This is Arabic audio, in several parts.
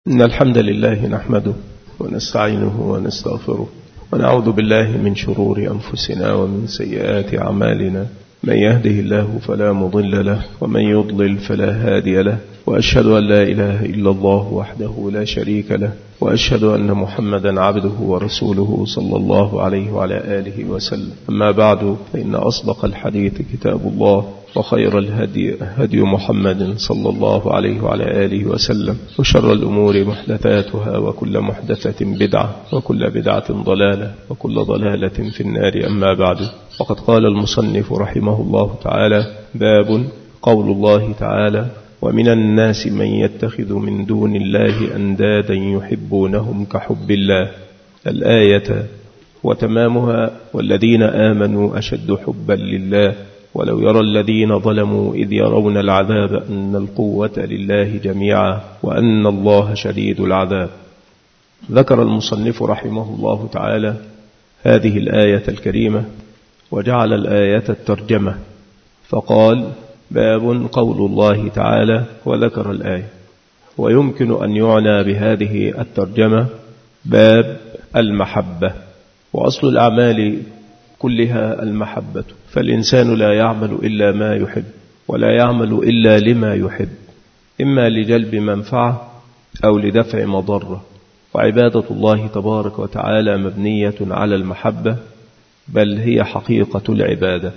إن الحمد لله نحمده ونستعينه ونستغفره ونعوذ بالله من شرور أنفسنا ومن سيئات أعمالنا. من يهده الله فلا مضل له ومن يضلل فلا هادي له، وأشهد أن لا إله إلا الله وحده لا شريك له، وأشهد أن محمدا عبده ورسوله صلى الله عليه وعلى آله وسلم. أما بعد، فإن أصدق الحديث كتاب الله، وخير الهدي هدي محمد صلى الله عليه وعلى آله وسلم، وشر الأمور محدثاتها، وكل محدثة بدعة، وكل بدعة ضلالة، وكل ضلالة في النار. أما بعد، وقد قال المصنف رحمه الله تعالى: باب قول الله تعالى: ومن الناس من يتخذ من دون الله أندادا يحبونهم كحب الله، الآية وتمامها: والذين آمنوا أشد حبا لله ولو يرى الذين ظلموا إذ يرون العذاب أن القوة لله جميعا وأن الله شديد العذاب. ذكر المصنف رحمه الله تعالى هذه الآية الكريمة، وجعل الآية الترجمة، فقال: باب قول الله تعالى، وذكر الآية. ويمكن أن يعنى بهذه الترجمة باب المحبة، وأصل الأعمال كلها المحبة، فالإنسان لا يعمل إلا ما يحب، ولا يعمل إلا لما يحب، إما لجلب منفعة أو لدفع مضرة. وعبادة الله تبارك وتعالى مبنية على المحبة، بل هي حقيقة العبادة.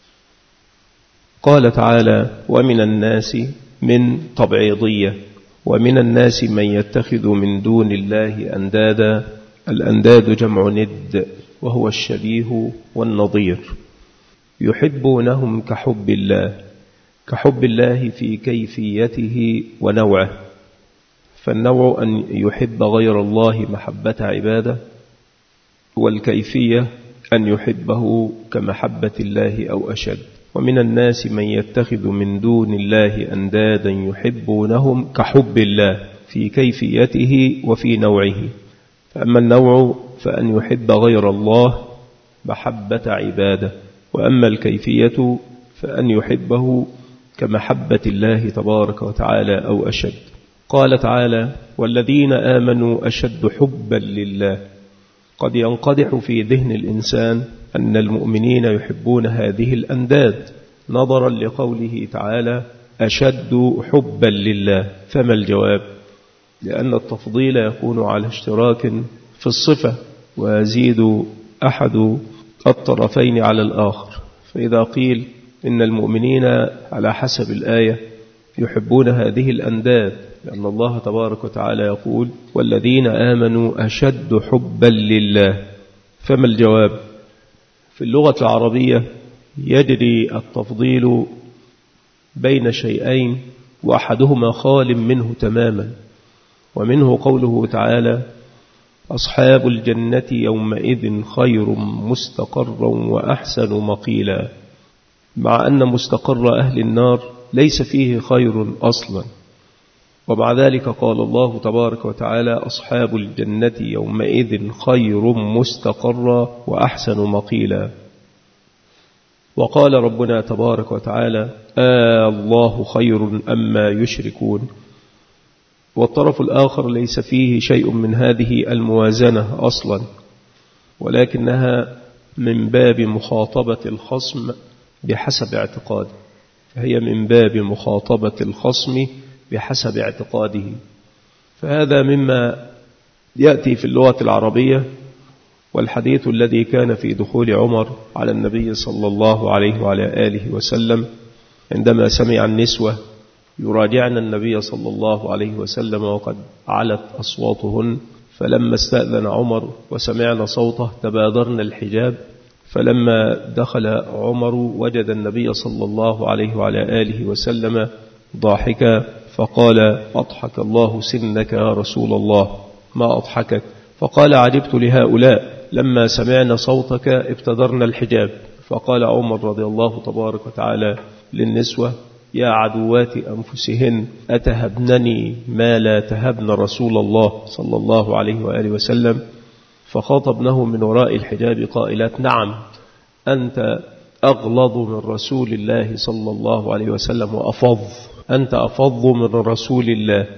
قال تعالى: ومن الناس من تبعيضية، ومن الناس من يتخذ من دون الله أندادا. الأنداد جمع ند، وهو الشبيه والنظير. يحبونهم كحب الله، كحب الله في كيفيته ونوعه، فالنوع أن يحب غير الله محبة عبادة، والكيفية أن يحبه كمحبة الله أو أشد. ومن الناس من يتخذ من دون الله أندادا يحبونهم كحب الله في كيفيته وفي نوعه. فأما النوع فأن يحب غير الله محبة عبادة، وأما الكيفية فأن يحبه كمحبة الله تبارك وتعالى أو أشد. قال تعالى: والذين آمنوا أشد حبا لله. قد ينقدح في ذهن الإنسان أن المؤمنين يحبون هذه الأنداد نظرا لقوله تعالى: أشد حبا لله. فما الجواب؟ لأن التفضيل يكون على اشتراك في الصفة، ويزيد أحد الطرفين على الآخر. فإذا قيل إن المؤمنين على حسب الآية يحبون هذه الأنداد، لأن الله تبارك وتعالى يقول: والذين آمنوا أشد حبا لله. فما الجواب؟ في اللغة العربية يجري التفضيل بين شيئين، وأحدهما خال منه تماما، ومنه قوله تعالى: أصحاب الجنة يومئذ خير مستقرا وأحسن مقيلا، مع أن مستقر أهل النار ليس فيه خير أصلا. ومع ذلك قال الله تبارك وتعالى: أصحاب الجنة يومئذ خير مستقرا وأحسن مقيلا. وقال ربنا تبارك وتعالى: الله خير أما يشركون. والطرف الآخر ليس فيه شيء من هذه الموازنة أصلا، ولكنها من باب مخاطبة الخصم بحسب اعتقاده، فهي من باب مخاطبة الخصم بحسب اعتقاده. فهذا مما يأتي في اللغة العربية. والحديث الذي كان في دخول عمر على النبي صلى الله عليه وعلى آله وسلم عندما سمع النسوة يراجعن النبي صلى الله عليه وسلم وقد علت أصواتهن، فلما استأذن عمر وسمعنا صوته تبادرن الحجاب، فلما دخل عمر وجد النبي صلى الله عليه وعلى آله وسلم ضاحكا، فقال: أضحك الله سنك يا رسول الله، ما أضحكك؟ فقال: عجبت لهؤلاء لما سمعنا صوتك ابتدرنا الحجاب. فقال عمر رضي الله تبارك وتعالى للنسوة: يا عدوات أنفسهن أتهبنني ما لا تهبن رسول الله صلى الله عليه وآله وسلم؟ فخاطبنه من وراء الحجاب قائلات: نعم، أنت أغلظ من رسول الله صلى الله عليه وسلم وأفظ، أنت أفظ من رسول الله.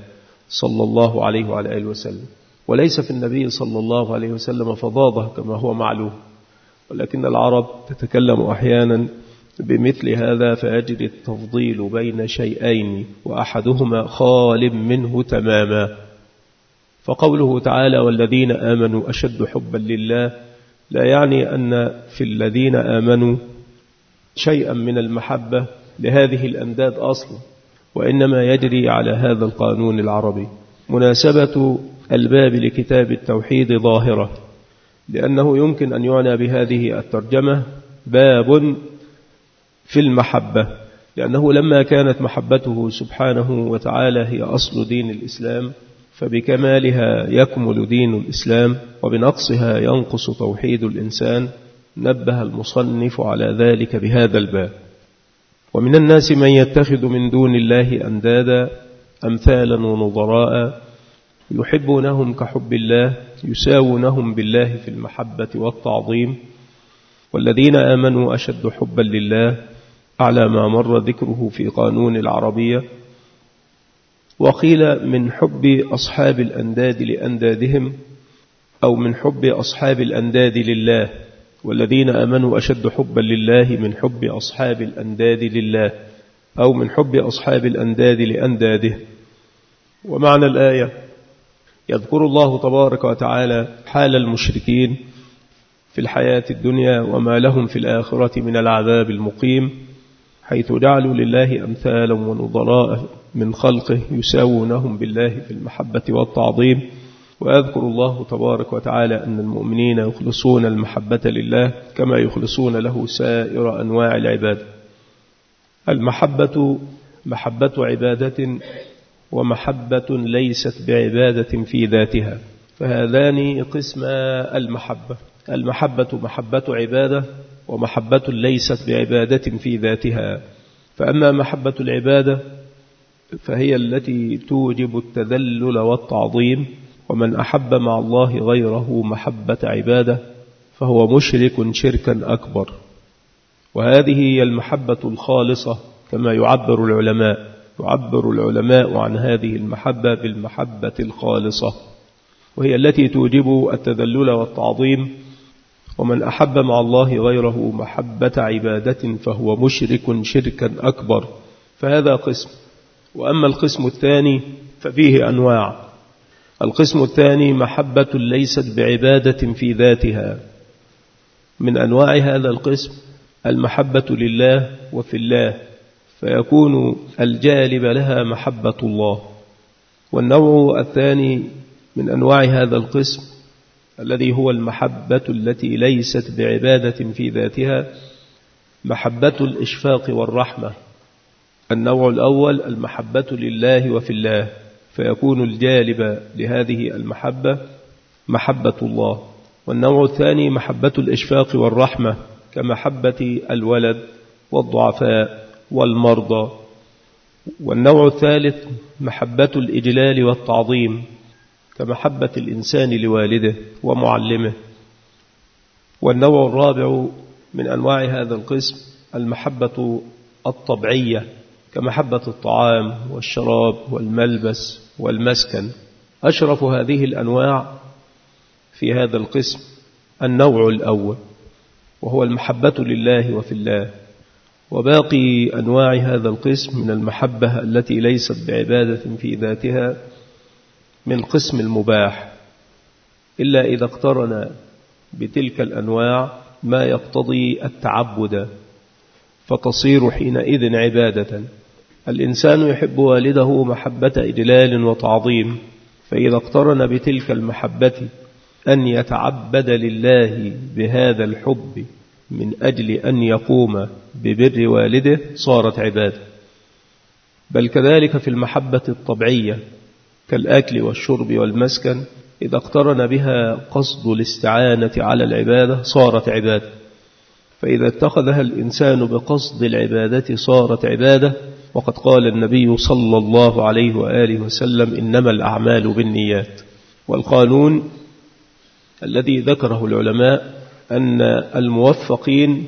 صلى الله عليه وعلى آله وسلم، وليس في النبي صلى الله عليه وسلم فظاظة كما هو معلوم، ولكن العرب تتكلم أحيانا بمثل هذا فيجري التفضيل بين شيئين وأحدهما خال منه تماما. فقوله تعالى والذين آمنوا أشد حبا لله لا يعني أن في الذين آمنوا شيئا من المحبة لهذه الأنداد أصلا، وإنما يجري على هذا القانون العربي. مناسبة الباب لكتاب التوحيد ظاهرة، لأنه يمكن أن يعنى بهذه الترجمة باب في المحبة، لأنه لما كانت محبته سبحانه وتعالى هي أصل دين الإسلام فبكمالها يكمل دين الإسلام وبنقصها ينقص توحيد الإنسان، نبه المصنف على ذلك بهذا الباب. ومن الناس من يتخذ من دون الله أندادا أمثالا ونظراء يحبونهم كحب الله يساوونهم بالله في المحبة والتعظيم، والذين آمنوا أشد حبا لله على ما مر ذكره في قانون العربية. وقيل من حب أصحاب الأنداد لأندادهم، أو من حب أصحاب الأنداد لله، والذين آمنوا أشد حبا لله من حب أصحاب الأنداد لله، أو من حب أصحاب الأنداد لأنداده. ومعنى الآية يذكر الله تبارك وتعالى حال المشركين في الحياة الدنيا وما لهم في الآخرة من العذاب المقيم، حيث جعلوا لله أمثالا ونظراء من خلقه يساوونهم بالله في المحبة والتعظيم. وأذكر الله تبارك وتعالى أن المؤمنين يخلصون المحبة لله كما يخلصون له سائر أنواع العبادة. المحبة محبة عبادة ومحبة ليست بعبادة في ذاتها، فهذان قسما المحبة. المحبة محبة عبادة ومحبة ليست بعبادة في ذاتها. فأما محبة العبادة فهي التي توجب التذلل والتعظيم، ومن أحب مع الله غيره محبة عبادة فهو مشرك شركا أكبر. وهذه هي المحبة الخالصة كما يعبر العلماء عن هذه المحبة بالمحبة الخالصة، وهي التي توجب التذلل والتعظيم. ومن أحب مع الله غيره محبة عبادة فهو مشرك شركا أكبر. فهذا قسم. وأما القسم الثاني ففيه أنواع. القسم الثاني محبة ليست بعبادة في ذاتها. من أنواع هذا القسم المحبة لله وفي الله، فيكون الجالب لها محبة الله. والنوع الثاني من أنواع هذا القسم الذي هو المحبة التي ليست بعبادة في ذاتها محبة الإشفاق والرحمة. النوع الأول المحبة لله وفي الله، فيكون الجالب لهذه المحبة محبة الله. والنوع الثاني محبة الإشفاق والرحمة كمحبة الولد والضعفاء والمرضى. والنوع الثالث محبة الإجلال والتعظيم كمحبة الإنسان لوالده ومعلمه. والنوع الرابع من أنواع هذا القسم المحبة الطبيعية كمحبة الطعام والشراب والملبس والمسكن. أشرف هذه الأنواع في هذا القسم النوع الأول، وهو المحبة لله وفي الله. وباقي أنواع هذا القسم من المحبة التي ليست بعبادة في ذاتها من قسم المباح، إلا إذا اقترن بتلك الأنواع ما يقتضي التعبد فتصير حينئذ عبادة. الإنسان يحب والده محبة إجلال وتعظيم، فإذا اقترن بتلك المحبة أن يتعبد لله بهذا الحب من أجل أن يقوم ببر والده صارت عبادة. بل كذلك في المحبة الطبيعية كالأكل والشرب والمسكن، إذا اقترن بها قصد الاستعانة على العبادة صارت عبادة. فإذا اتخذها الإنسان بقصد العبادة صارت عبادة. وقد قال النبي صلى الله عليه وآله وسلم إنما الأعمال بالنيات. والقانون الذي ذكره العلماء أن الموفقين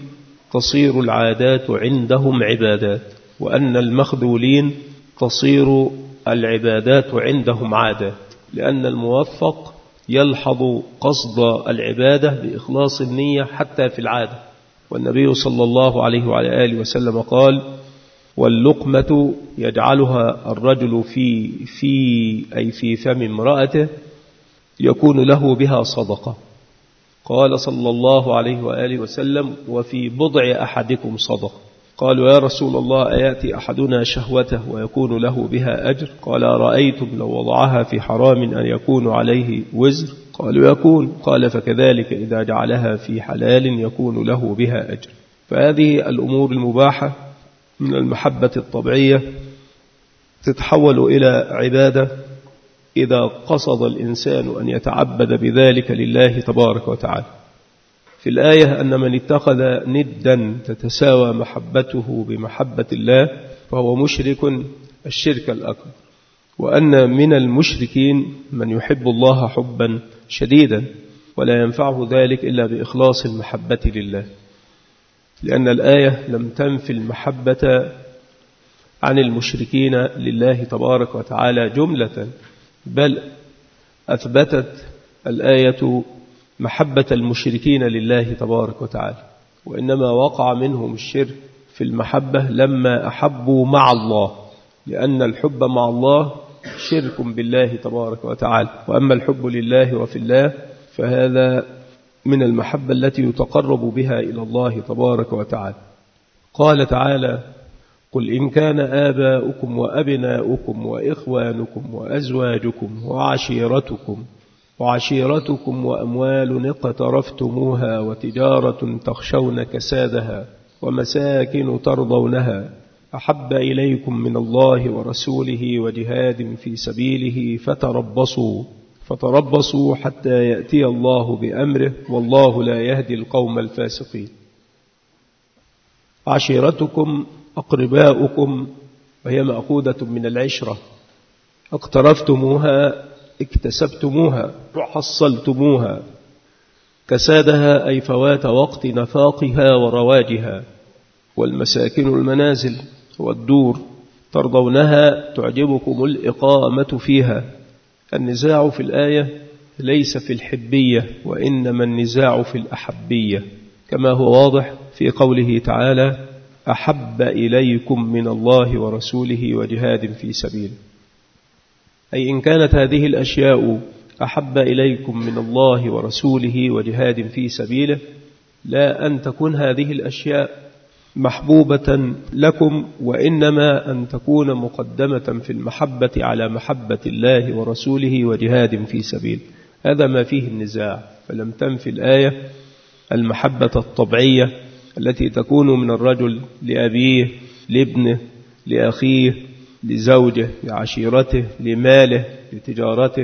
تصير العادات عندهم عبادات، وأن المخذولين تصير العبادات عندهم عادة، لأن الموفق يلحظ قصد العبادة بإخلاص النية حتى في العادة. والنبي صلى الله عليه وعلى آله وسلم قال: واللقمة يجعلها الرجل في فم امرأته يكون له بها صدقة. قال صلى الله عليه وآله وسلم: وفي بضع أحدكم صدقة. قالوا: يا رسول الله، أيأتي أحدنا شهوته ويكون له بها أجر؟ قال: رأيتم لو وضعها في حرام أن يكون عليه وزر؟ قالوا: يكون. قال: فكذلك إذا جعلها في حلال يكون له بها أجر. فهذه الأمور المباحة من المحبة الطبيعية تتحول إلى عبادة إذا قصد الإنسان أن يتعبد بذلك لله تبارك وتعالى. في الآية أن من اتخذ ندا تتساوى محبته بمحبة الله فهو مشرك الشرك الأكبر، وأن من المشركين من يحب الله حبا شديدا ولا ينفعه ذلك إلا بإخلاص المحبة لله، لأن الآية لم تنفي المحبة عن المشركين لله تبارك وتعالى جملة، بل أثبتت الآية محبة المشركين لله تبارك وتعالى، وإنما وقع منهم الشرك في المحبة لما أحبوا مع الله، لأن الحب مع الله شرك بالله تبارك وتعالى، وأما الحب لله وفي الله فهذا من المحبة التي يتقرب بها إلى الله تبارك وتعالى. قال تعالى: قل إن كان آباؤكم وأبناؤكم وإخوانكم وأزواجكم وعشيرتكم وأموال اقترفتموها وتجارة تخشون كسادها ومساكن ترضونها أحب إليكم من الله ورسوله وجهاد في سبيله فتربصوا حتى يأتي الله بأمره والله لا يهدي القوم الفاسقين. عشيرتكم أقرباؤكم، وهي مأخوذة من العشرة، اقترفتموها اكتسبتموها وحصلتموها، كسادها أي فوات وقت نفاقها ورواجها، والمساكن المنازل والدور ترضونها تعجبكم الإقامة فيها. النزاع في الآية ليس في الحبية، وإنما النزاع في الأحبية، كما هو واضح في قوله تعالى: أحب إليكم من الله ورسوله وجهاد في سبيله، أي إن كانت هذه الأشياء أحب إليكم من الله ورسوله وجهاد في سبيله، لا أن تكون هذه الأشياء محبوبة لكم، وإنما أن تكون مقدمة في المحبة على محبة الله ورسوله وجهاد في سبيله. هذا ما فيه النزاع. فلم تنفي الآية المحبة الطبيعية التي تكون من الرجل لأبيه، لابنه، لأخيه، لزوجه، لعشيرته، لماله، لتجارته،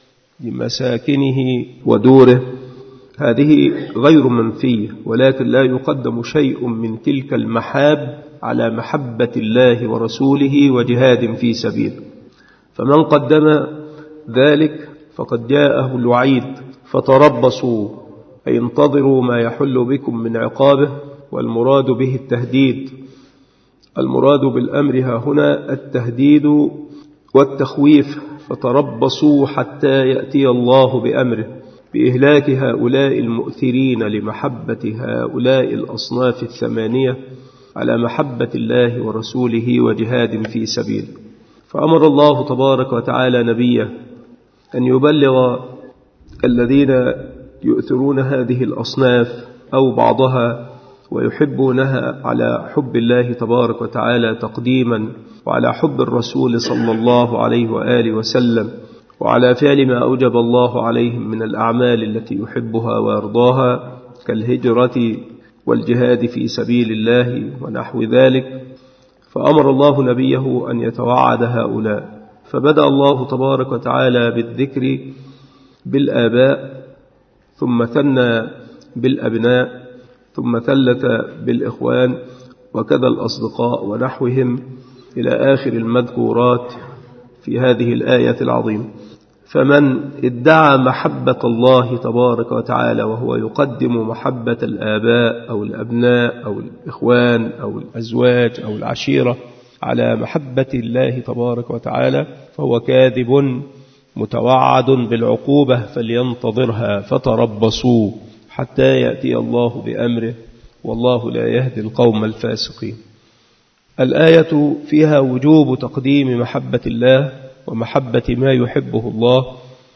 لمساكنه ودوره، هذه غير منفية، ولكن لا يقدم شيء من تلك المحاب على محبة الله ورسوله وجهاد في سبيله. فمن قدم ذلك فقد جاءه الوعيد: فتربصوا، أي انتظروا ما يحل بكم من عقابه، والمراد به التهديد. المراد بالأمر ها هنا التهديد والتخويف. فتربصوا حتى يأتي الله بأمره، بإهلاك هؤلاء المؤثرين لمحبة هؤلاء الأصناف الثمانية على محبة الله ورسوله وجهاد في سبيله. فأمر الله تبارك وتعالى نبيه أن يبلغ الذين يؤثرون هذه الأصناف أو بعضها ويحبونها على حب الله تبارك وتعالى تقديما، وعلى حب الرسول صلى الله عليه وآله وسلم، وعلى فعل ما أوجب الله عليهم من الأعمال التي يحبها ويرضاها كالهجرة والجهاد في سبيل الله ونحو ذلك. فأمر الله نبيه أن يتوعد هؤلاء، فبدأ الله تبارك وتعالى بالذكر بالآباء، ثم ثنى بالأبناء، ثم ثلث بالإخوان، وكذا الأصدقاء ونحوهم إلى آخر المذكورات في هذه الآية العظيمة. فمن ادعى محبة الله تبارك وتعالى وهو يقدم محبة الآباء أو الأبناء أو الإخوان أو الأزواج أو العشيرة على محبة الله تبارك وتعالى فهو كاذب متوعد بالعقوبة فلينتظرها فتربصوا حتى يأتي الله بأمره والله لا يهدي القوم الفاسقين. الآية فيها وجوب تقديم محبة الله ومحبة ما يحبه الله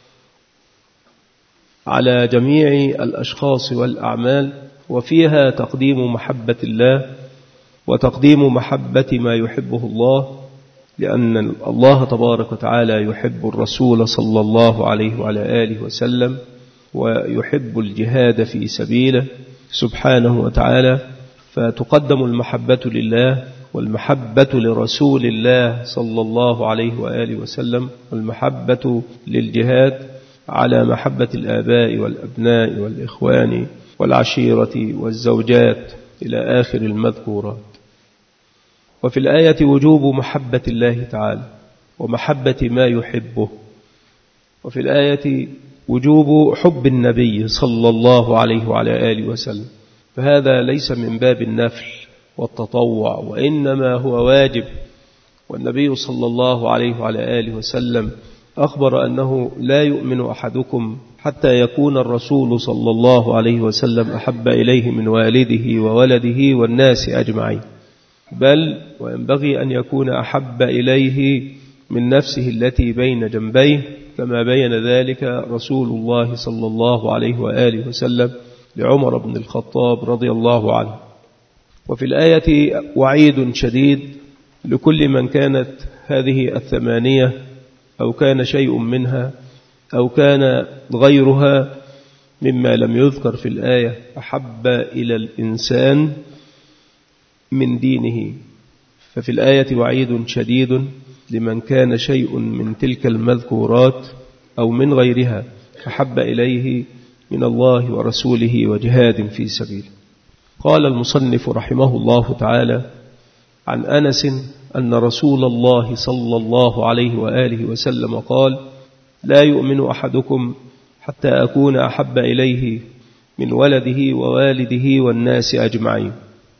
على جميع الأشخاص والأعمال، وفيها تقديم محبة الله وتقديم محبة ما يحبه الله، لأن الله تبارك وتعالى يحب الرسول صلى الله عليه وعلى آله وسلم ويحب الجهاد في سبيله سبحانه وتعالى، فتقدم المحبة لله والمحبة لرسول الله صلى الله عليه وآله وسلم والمحبة للجهاد على محبة الآباء والأبناء والإخوان والعشيرة والزوجات إلى آخر المذكورات. وفي الآية وجوب محبة الله تعالى ومحبة ما يحبه، وفي الآية وجوب حب النبي صلى الله عليه وعلى آله وسلم، فهذا ليس من باب النفل والتطوع وإنما هو واجب. والنبي صلى الله عليه وعلى آله وسلم أخبر أنه لا يؤمن أحدكم حتى يكون الرسول صلى الله عليه وسلم أحب إليه من والده وولده والناس أجمعين، بل وينبغي أن يكون أحب إليه من نفسه التي بين جنبيه، كما بين ذلك رسول الله صلى الله عليه وآله وسلم لعمر بن الخطاب رضي الله عنه. وفي الآية وعيد شديد لكل من كانت هذه الثمانية أو كان شيء منها أو كان غيرها مما لم يذكر في الآية أحب إلى الإنسان من دينه. ففي الآية وعيد شديد لمن كان شيء من تلك المذكورات أو من غيرها أحب إليه من الله ورسوله وجهاد في سبيله. قال المصنف رحمه الله تعالى عن أنس أن رسول الله صلى الله عليه وآله وسلم قال: لا يؤمن أحدكم حتى أكون أحب إليه من ولده ووالده والناس أجمعين.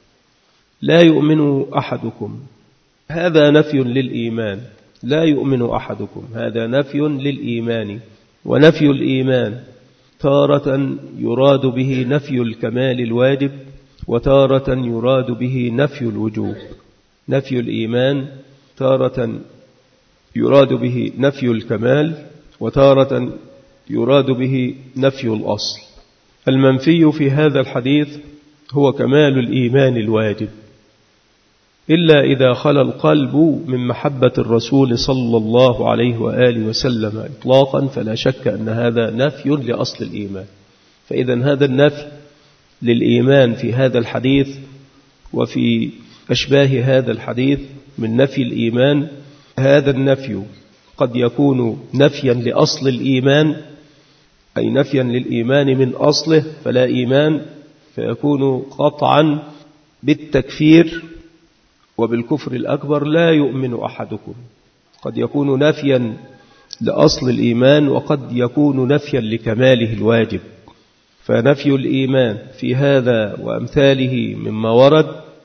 لا يؤمن أحدكم، هذا نفي للإيمان. لا يؤمن أحدكم هذا نفي للإيمان، ونفي الإيمان تارة يراد به نفي الكمال الواجب، وتارة يراد به نفي الوجوب. نفي الإيمان تارة يراد به نفي الكمال، وتارة يراد به نفي الأصل. المنفي في هذا الحديث هو كمال الإيمان الواجب، إلا إذا خلا القلب من محبة الرسول صلى الله عليه وآله وسلم إطلاقا، فلا شك أن هذا نفي لأصل الإيمان. فإذا هذا النفي للإيمان في هذا الحديث وفي أشباه هذا الحديث من نفي الإيمان، هذا النفي قد يكون نفيا لأصل الإيمان، أي نفيا للإيمان من أصله فلا إيمان، فيكون قطعا بالتكفير وبالكفر الأكبر. لا يؤمن أحدكم قد يكون نفيا لأصل الإيمان وقد يكون نفيا لكماله الواجب. فنفي الإيمان في هذا وأمثاله مما ورد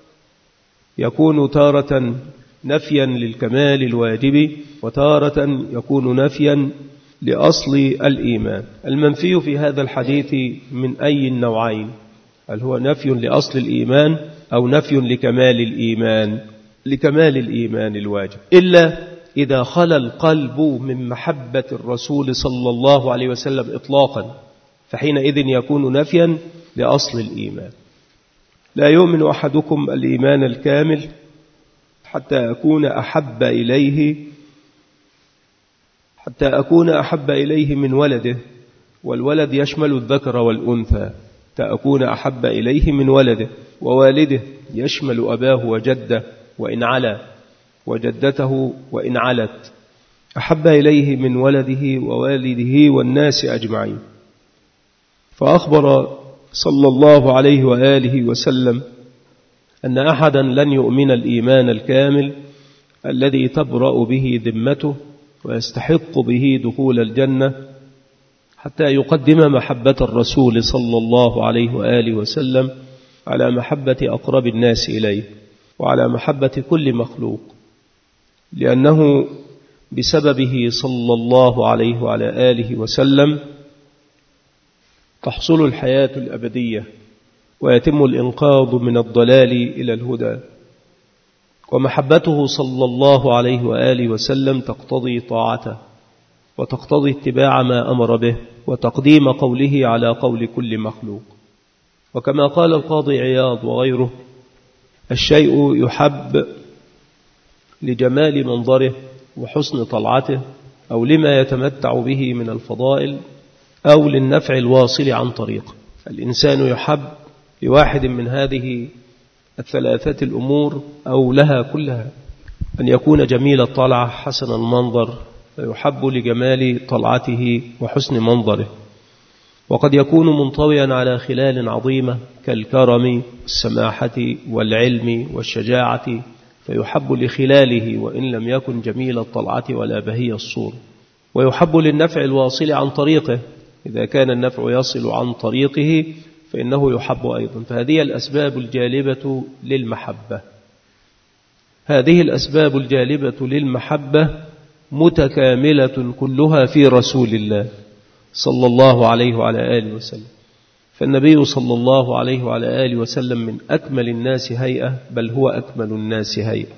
يكون تارة نفيا للكمال الواجب، وتارة يكون نفيا لأصل الإيمان. المنفي في هذا الحديث من أي النوعين؟ هل هو نفي لأصل الإيمان أو نفي لكمال الإيمان؟ لكمال الإيمان الواجب، إلا إذا خلا القلب من محبة الرسول صلى الله عليه وسلم إطلاقا، فحينئذ يكون نفيا لأصل الإيمان. لا يؤمن أحدكم الإيمان الكامل حتى أكون أحب إليه من ولده، والولد يشمل الذكر والأنثى، تأكون أحب إليه من ولده، ووالده يشمل أباه وجده وإن علا، وجدته وإن علت، أحب إليه من ولده ووالده والناس أجمعين. فأخبر صلى الله عليه وآله وسلم أن أحدا لن يؤمن الإيمان الكامل الذي تبرأ به ذمته ويستحق به دخول الجنة حتى يقدم محبة الرسول صلى الله عليه وآله وسلم على محبة أقرب الناس إليه وعلى محبة كل مخلوق. لأنه بسببه صلى الله عليه وعلى آله وسلم تحصل الحياة الأبدية ويتم الإنقاذ من الضلال إلى الهدى. ومحبته صلى الله عليه وآله وسلم تقتضي طاعته وتقتضي اتباع ما أمر به وتقديم قوله على قول كل مخلوق. وكما قال القاضي عياض وغيره: الشيء يحب لجمال منظره وحسن طلعته، أو لما يتمتع به من الفضائل، أو للنفع الواصل عن طريقه. الإنسان يحب لواحد من هذه الثلاثة الأمور أو لها كلها: أن يكون جميل الطلعة حسن المنظر فيحب لجمال طلعته وحسن منظره، وقد يكون منطويا على خلال عظيمة كالكرم والسماحة والعلم والشجاعة فيحب لخلاله وإن لم يكن جميل الطلعة ولا بهي الصور. ويحب للنفع الواصل عن طريقه، إذا كان النفع يصل عن طريقه فإنه يحب أيضا. فهذه الأسباب الجالبة للمحبة. هذه الأسباب الجالبة للمحبة متكاملة كلها في رسول الله صلى الله عليه وعلى آله وسلم. فالنبي صلى الله عليه وعلى آله وسلم من أكمل الناس هيئة، بل هو أكمل الناس هيئة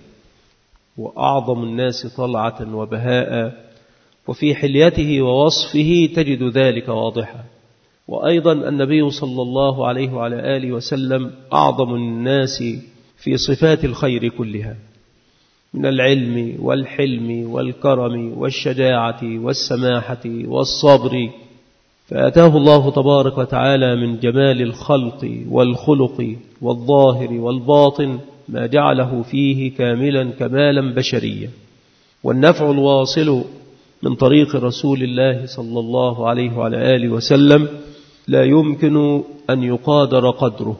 وأعظم الناس طلعة وبهاء، وفي حليته ووصفه تجد ذلك واضحا. وأيضا النبي صلى الله عليه وعلى آله وسلم أعظم الناس في صفات الخير كلها، من العلم والحلم والكرم والشجاعة والسماحة والصبر. فأتاه الله تبارك وتعالى من جمال الخلق والخلق والظاهر والباطن ما جعله فيه كاملا كمالا بشريا. والنفع الواصل من طريق رسول الله صلى الله عليه وعلى آله وسلم لا يمكن أن يقادر قدره،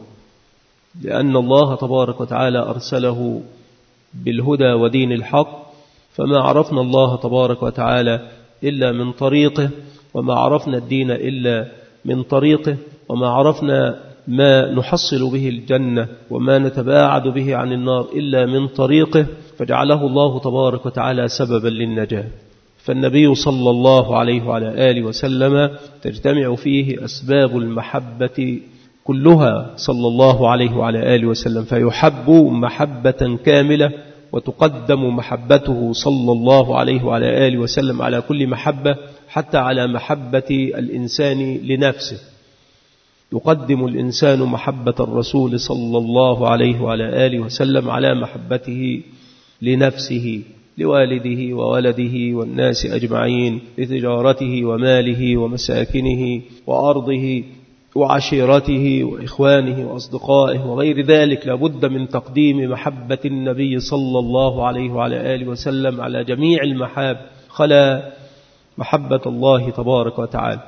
لأن الله تبارك وتعالى أرسله بالهدى ودين الحق، فما عرفنا الله تبارك وتعالى إلا من طريقه، وما عرفنا الدين إلا من طريقه، وما عرفنا ما نحصل به الجنة وما نتباعد به عن النار إلا من طريقه، فجعله الله تبارك وتعالى سببا للنجاة. فالنبي صلى الله عليه وعلى آله وسلم تجتمع فيه أسباب المحبة كلها صلى الله عليه وعلى آله وسلم، فيحب محبة كاملة، وتقدم محبته صلى الله عليه وعلى آله وسلم على كل محبة، حتى على محبة الإنسان لنفسه. يقدم الإنسان محبة الرسول صلى الله عليه وعلى آله وسلم على محبته لنفسه، لوالده وولده والناس أجمعين، لتجارته وماله ومساكنه وأرضه وعشيرته وإخوانه وأصدقائه وغير ذلك. لابد من تقديم محبة النبي صلى الله عليه وعلى آله وسلم على جميع المحاب، خلا محبة الله تبارك وتعالى.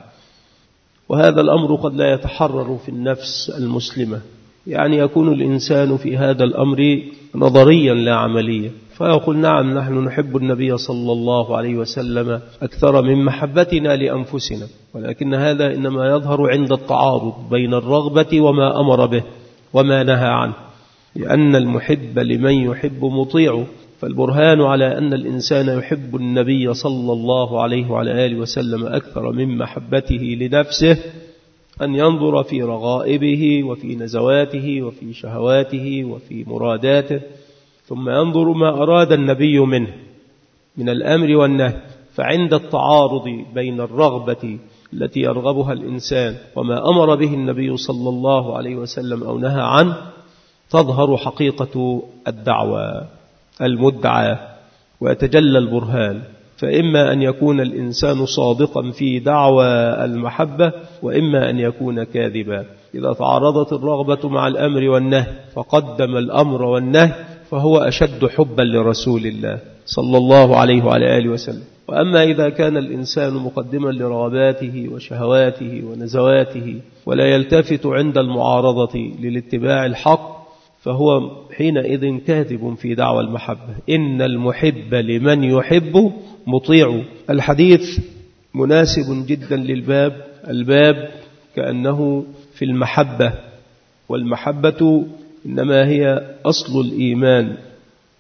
وهذا الأمر قد لا يتحرر في النفس المسلمة، يعني يكون الإنسان في هذا الأمر نظريا لا عمليا، فيقول: نعم، نحن نحب النبي صلى الله عليه وسلم أكثر من محبتنا لأنفسنا، ولكن هذا إنما يظهر عند التعارض بين الرغبة وما أمر به وما نهى عنه، لأن المحب لمن يحب مطيع. فالبرهان على أن الإنسان يحب النبي صلى الله عليه وعلى آله وسلم أكثر من محبته لنفسه أن ينظر في رغائبه وفي نزواته وفي شهواته وفي مراداته، ثم ينظر ما أراد النبي منه من الأمر والنهي. فعند التعارض بين الرغبة التي يرغبها الإنسان وما أمر به النبي صلى الله عليه وسلم أو نهى عنه تظهر حقيقة الدعوة المدعى ويتجلى البرهان. فإما أن يكون الإنسان صادقا في دعوى المحبة، وإما أن يكون كاذبا. إذا تعارضت الرغبة مع الأمر والنهي فقدم الأمر والنهي فهو أشد حبا لرسول الله صلى الله عليه وعلى آله وسلم. وأما إذا كان الإنسان مقدما لرغباته وشهواته ونزواته ولا يلتفت عند المعارضة للاتباع الحق، فهو حينئذ كاذب في دعوى المحبة. إن المحب لمن يحب مطيع. الحديث مناسب جدا للباب. الباب كأنه في المحبة، والمحبة إنما هي أصل الإيمان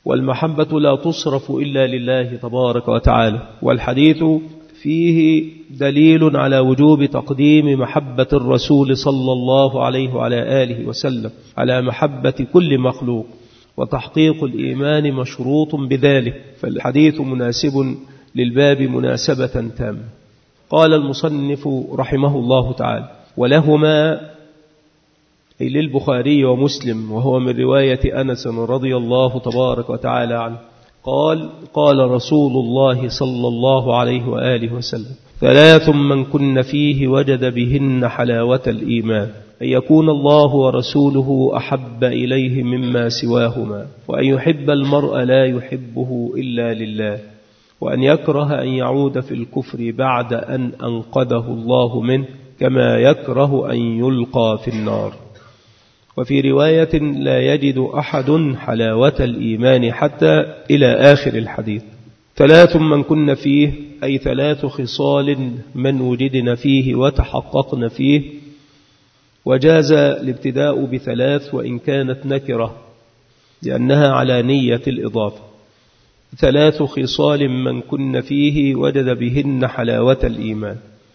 والمحبة لا تصرف إلا لله تبارك وتعالى. والحديث فيه دليل على وجوب تقديم محبة الرسول صلى الله عليه وعلى آله وسلم على محبة كل مخلوق، وتحقيق الإيمان مشروط بذلك، فالحديث مناسب للباب مناسبة تامة. قال المصنف رحمه الله تعالى: ولهما أي للبخاري ومسلم، وهو من رواية أنس رضي الله تبارك وتعالى عنه قال: قال رسول الله صلى الله عليه وآله وسلم: 3 من كن فيه وجد بهن حلاوة الإيمان: أن يكون الله ورسوله أحب إليه مما سواهما، وأن يحب المرء لا يحبه إلا لله، وأن يكره أن يعود في الكفر بعد أن أنقذه الله منه، كما يكره أن يلقى في النار. وفي رواية: لا يجد أحد حلاوة الإيمان حتى إلى آخر الحديث. 3 من كن فيه أي 3 خصال من وجدن فيه وتحققن فيه، وجاز الابتداء ب3 وإن كانت نكرة لأنها على نية الإضافة. 3 خصال من كن فيه وجد بهن حلاوة الإيمان.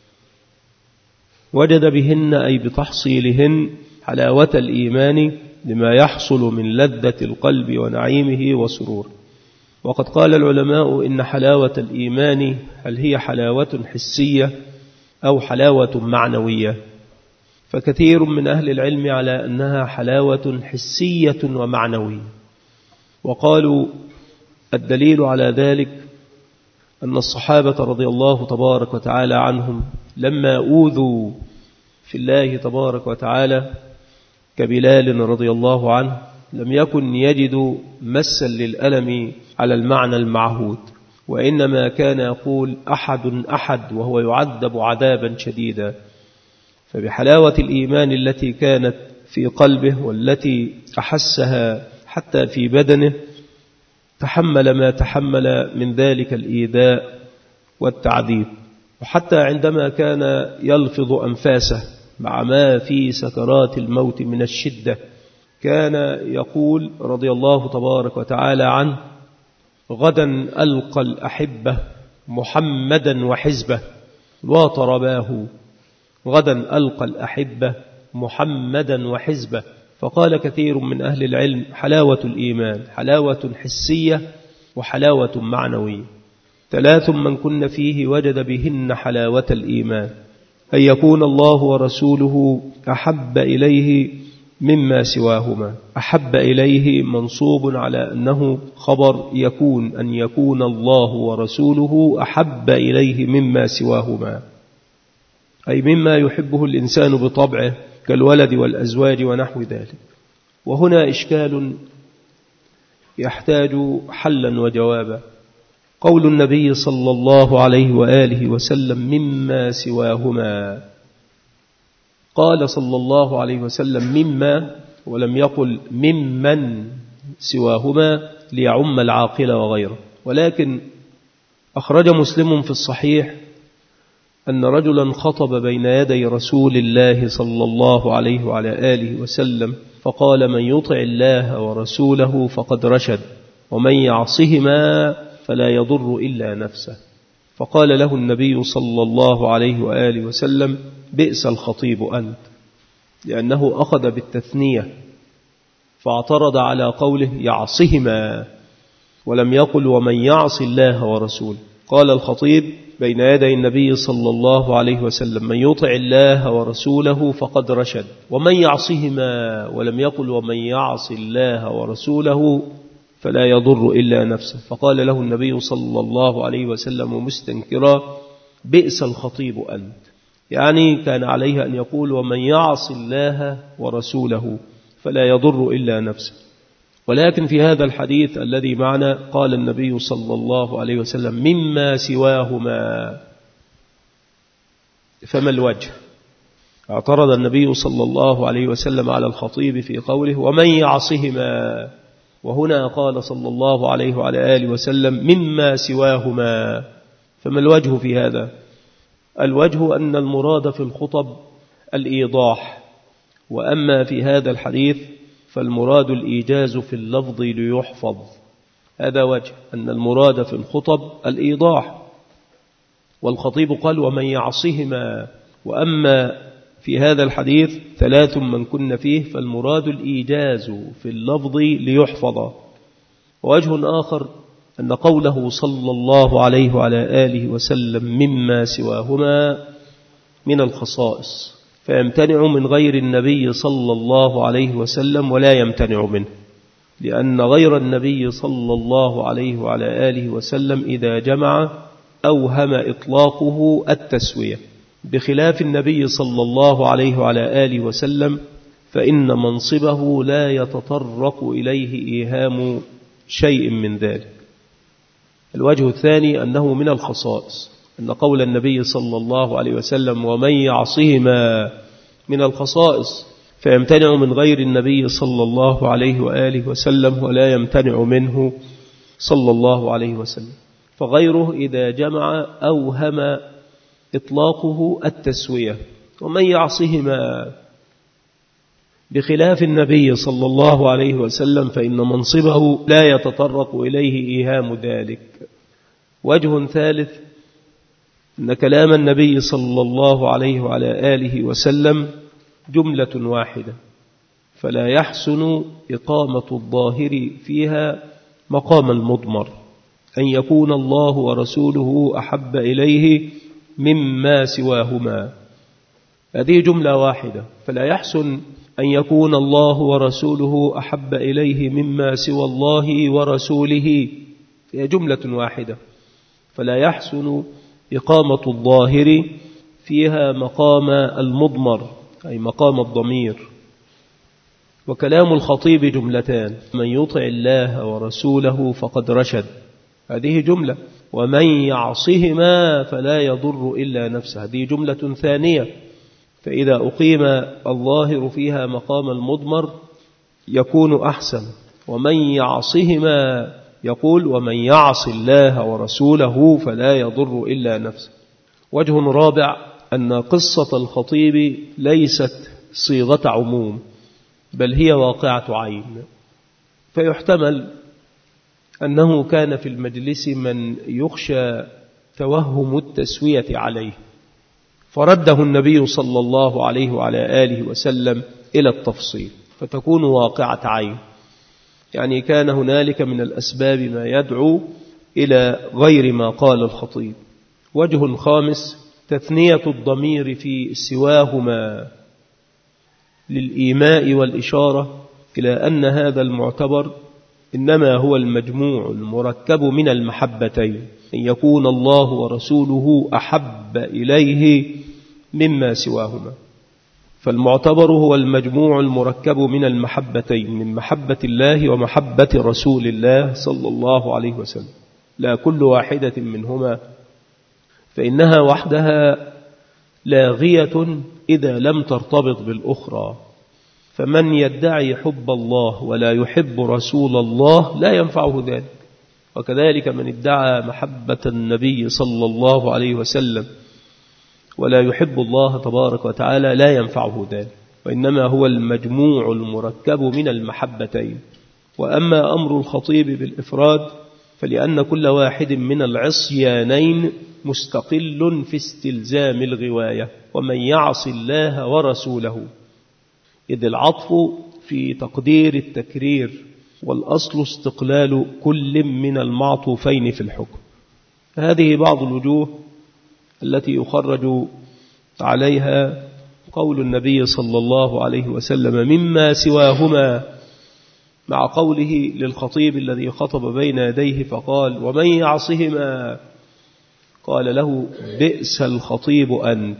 وجد بهن أي بتحصيلهن حلاوة الإيمان لما يحصل من لذة القلب ونعيمه وسرور. وقد قال العلماء إن حلاوة الإيمان هل هي حلاوة حسية أو حلاوة معنوية؟ فكثير من أهل العلم على أنها حلاوة حسية ومعنوية، وقالوا الدليل على ذلك أن الصحابة رضي الله تبارك وتعالى عنهم لما أوذوا في الله تبارك وتعالى كبلال رضي الله عنه لم يكن يجد مسا للألم على المعنى المعهود، وإنما كان يقول أحد أحد وهو يعذب عذابا شديدا. فبحلاوة الإيمان التي كانت في قلبه والتي أحسها حتى في بدنه تحمل ما تحمل من ذلك الإيذاء والتعذيب. وحتى عندما كان يلفظ أنفاسه مع ما في سكرات الموت من الشدة كان يقول رضي الله تبارك وتعالى عنه: غدا ألقى الأحبة محمدا وحزبه وطرباه. غدا ألقى الأحبة محمدا وحزبه. فقال كثير من أهل العلم حلاوة الإيمان حلاوة حسية وحلاوة معنوية. 3 من كن فيه وجد بهن حلاوة الإيمان: أن يكون الله ورسوله أحب إليه مما سواهما. أحب إليه منصوب على أنه خبر يكون، أن يكون الله ورسوله أحب إليه مما سواهما، أي مما يحبه الإنسان بطبعه كالولد والأزواج ونحو ذلك. وهنا إشكال يحتاج حلا وجوابا. قول النبي صلى الله عليه وآله وسلم مما سواهما، قال صلى الله عليه وسلم مما ولم يقل ممن سواهما ليعم العاقل وغيره. ولكن أخرج مسلم في الصحيح أن رجلا خطب بين يدي رسول الله صلى الله عليه وعلى آله وسلم فقال: من يطع الله ورسوله فقد رشد، ومن يعصهما فلا يضر إلا نفسه. فقال له النبي صلى الله عليه وآله وسلم: بئس الخطيب أنت، لأنه أخذ بالتثنية فاعترض على قوله يعصهما ولم يقل ومن يعص الله ورسوله. قال الخطيب بين يدي النبي صلى الله عليه وسلم: من يطع الله ورسوله فقد رشد، ومن يعصهما، ولم يقل ومن يعص الله ورسوله فلا يضر إلا نفسه. فقال له النبي صلى الله عليه وسلم مستنكرا: بئس الخطيب أنت، يعني كان عليه أن يقول ومن يعص الله ورسوله فلا يضر إلا نفسه. ولكن في هذا الحديث الذي معنا قال النبي صلى الله عليه وسلم مما سواهما، فما الوجه؟ اعترض النبي صلى الله عليه وسلم على الخطيب في قوله ومن يعصهما، وهنا قال صلى الله عليه وعلى آله وسلم مما سواهما، فما الوجه في هذا؟ الوجه أن المراد في الخطب الإيضاح، وأما في هذا الحديث فالمراد الإيجاز في اللفظ ليحفظ، هذا وجه أن المراد في الخطب الإيضاح، والخطيب قال ومن يعصهما. وأما في هذا الحديث 3 من كن فيه فالمراد الإيجاز في اللفظ ليحفظ. ووجه آخر أن قوله صلى الله عليه وعلى آله وسلم مما سواهما من الخصائص، فيمتنع من غير النبي صلى الله عليه وسلم ولا يمتنع منه، لأن غير النبي صلى الله عليه وعلى آله وسلم إذا جمع أوهم إطلاقه التسوية، بخلاف النبي صلى الله عليه وعلى آله وسلم فإن منصبه لا يتطرق إليه إيهام شيء من ذلك. الوجه الثاني أنه من الخصائص، أن قول النبي صلى الله عليه وسلم ومن يعصهما من الخصائص، فيمتنع من غير النبي صلى الله عليه وآله وسلم ولا يمتنع منه صلى الله عليه وسلم. فغيره إذا جمع أوهم إطلاقه التسوية، ومن يعصهما، بخلاف النبي صلى الله عليه وسلم فإن منصبه لا يتطرق إليه إيهام ذلك. وجه ثالث أن كلام النبي صلى الله عليه وعلى آله وسلم جملة واحدة، فلا يحسن إقامة الظاهر فيها مقام المضمر، أن يكون الله ورسوله أحب إليه مما سواهما. هذه جملة واحدة، فلا يحسن أن يكون الله ورسوله أحب إليه مما سوى الله ورسوله، هي جملة واحدة، فلا يحسن إقامة الظاهر فيها مقام المضمر أي مقام الضمير. وكلام الخطيب جملتان، من يطع الله ورسوله فقد رشد، هذه جملة، ومن يعصهما فلا يضر إلا نفسه، هذه جملة ثانية. فإذا أقيم الظاهر فيها مقام المضمر يكون أحسن. ومن يعصهما يقول ومن يعص الله ورسوله فلا يضر إلا نفسه. وجه رابع أن قصة الخطيب ليست صيغة عموم، بل هي واقعة عين، فيحتمل أنه كان في المجلس من يخشى توهم التسوية عليه، فرده النبي صلى الله عليه وعلى آله وسلم إلى التفصيل، فتكون واقعة عين، يعني كان هنالك من الأسباب ما يدعو إلى غير ما قال الخطيب. وجه خامس تثنية الضمير في سواهما للإيماء والإشارة إلى أن هذا المعتبر إنما هو المجموع المركب من المحبتين، أن يكون الله ورسوله أحب إليه مما سواهما. فالمعتبر هو المجموع المركب من المحبتين، من محبة الله ومحبة رسول الله صلى الله عليه وسلم، لا كل واحدة منهما، فإنها وحدها لاغية إذا لم ترتبط بالأخرى. فمن يدعي حب الله ولا يحب رسول الله لا ينفعه ذلك، وكذلك من ادعى محبة النبي صلى الله عليه وسلم ولا يحب الله تبارك وتعالى لا ينفعه ذلك، وإنما هو المجموع المركب من المحبتين. وأما أمر الخطيب بالإفراد فلأن كل واحد من العصيانين مستقل في استلزام الغواية، ومن يعص الله ورسوله، إذ العطف في تقدير التكرير، والأصل استقلال كل من المعطوفين في الحكم. هذه بعض الوجوه التي يخرج عليها قول النبي صلى الله عليه وسلم مما سواهما، مع قوله للخطيب الذي خطب بين يديه فقال ومن يعصهما، قال له بئس الخطيب أنت،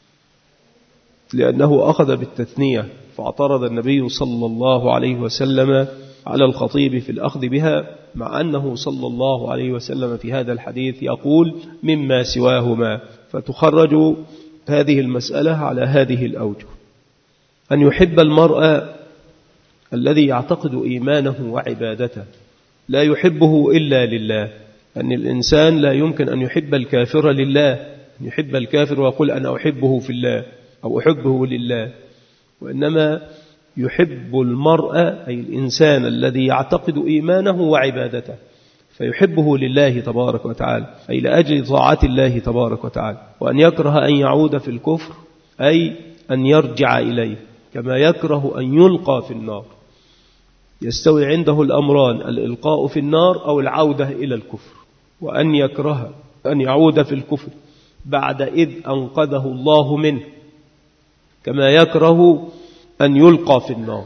لأنه أخذ بالتثنية، فاعترض النبي صلى الله عليه وسلم على الخطيب في الأخذ بها، مع أنه صلى الله عليه وسلم في هذا الحديث يقول مما سواهما. فتخرج هذه المسألة على هذه الأوجه: أن يحب المرء الذي يعتقد إيمانه وعبادته لا يحبه إلا لله، أن الإنسان لا يمكن أن يحب الكافر لله، أن يحب الكافر ويقول أنا أحبه في الله أو أحبه لله، وإنما يحب المرء أي الإنسان الذي يعتقد إيمانه وعبادته فيحبه لله تبارك وتعالى، أي لأجل طاعة الله تبارك وتعالى. وأن يكره أن يعود في الكفر، أي أن يرجع إليه، كما يكره أن يلقى في النار. يستوي عنده الأمران: الإلقاء في النار أو العودة إلى الكفر. وأن يكره أن يعود في الكفر بعد إذ أنقذه الله منه، كما يكره أن يلقى في النار.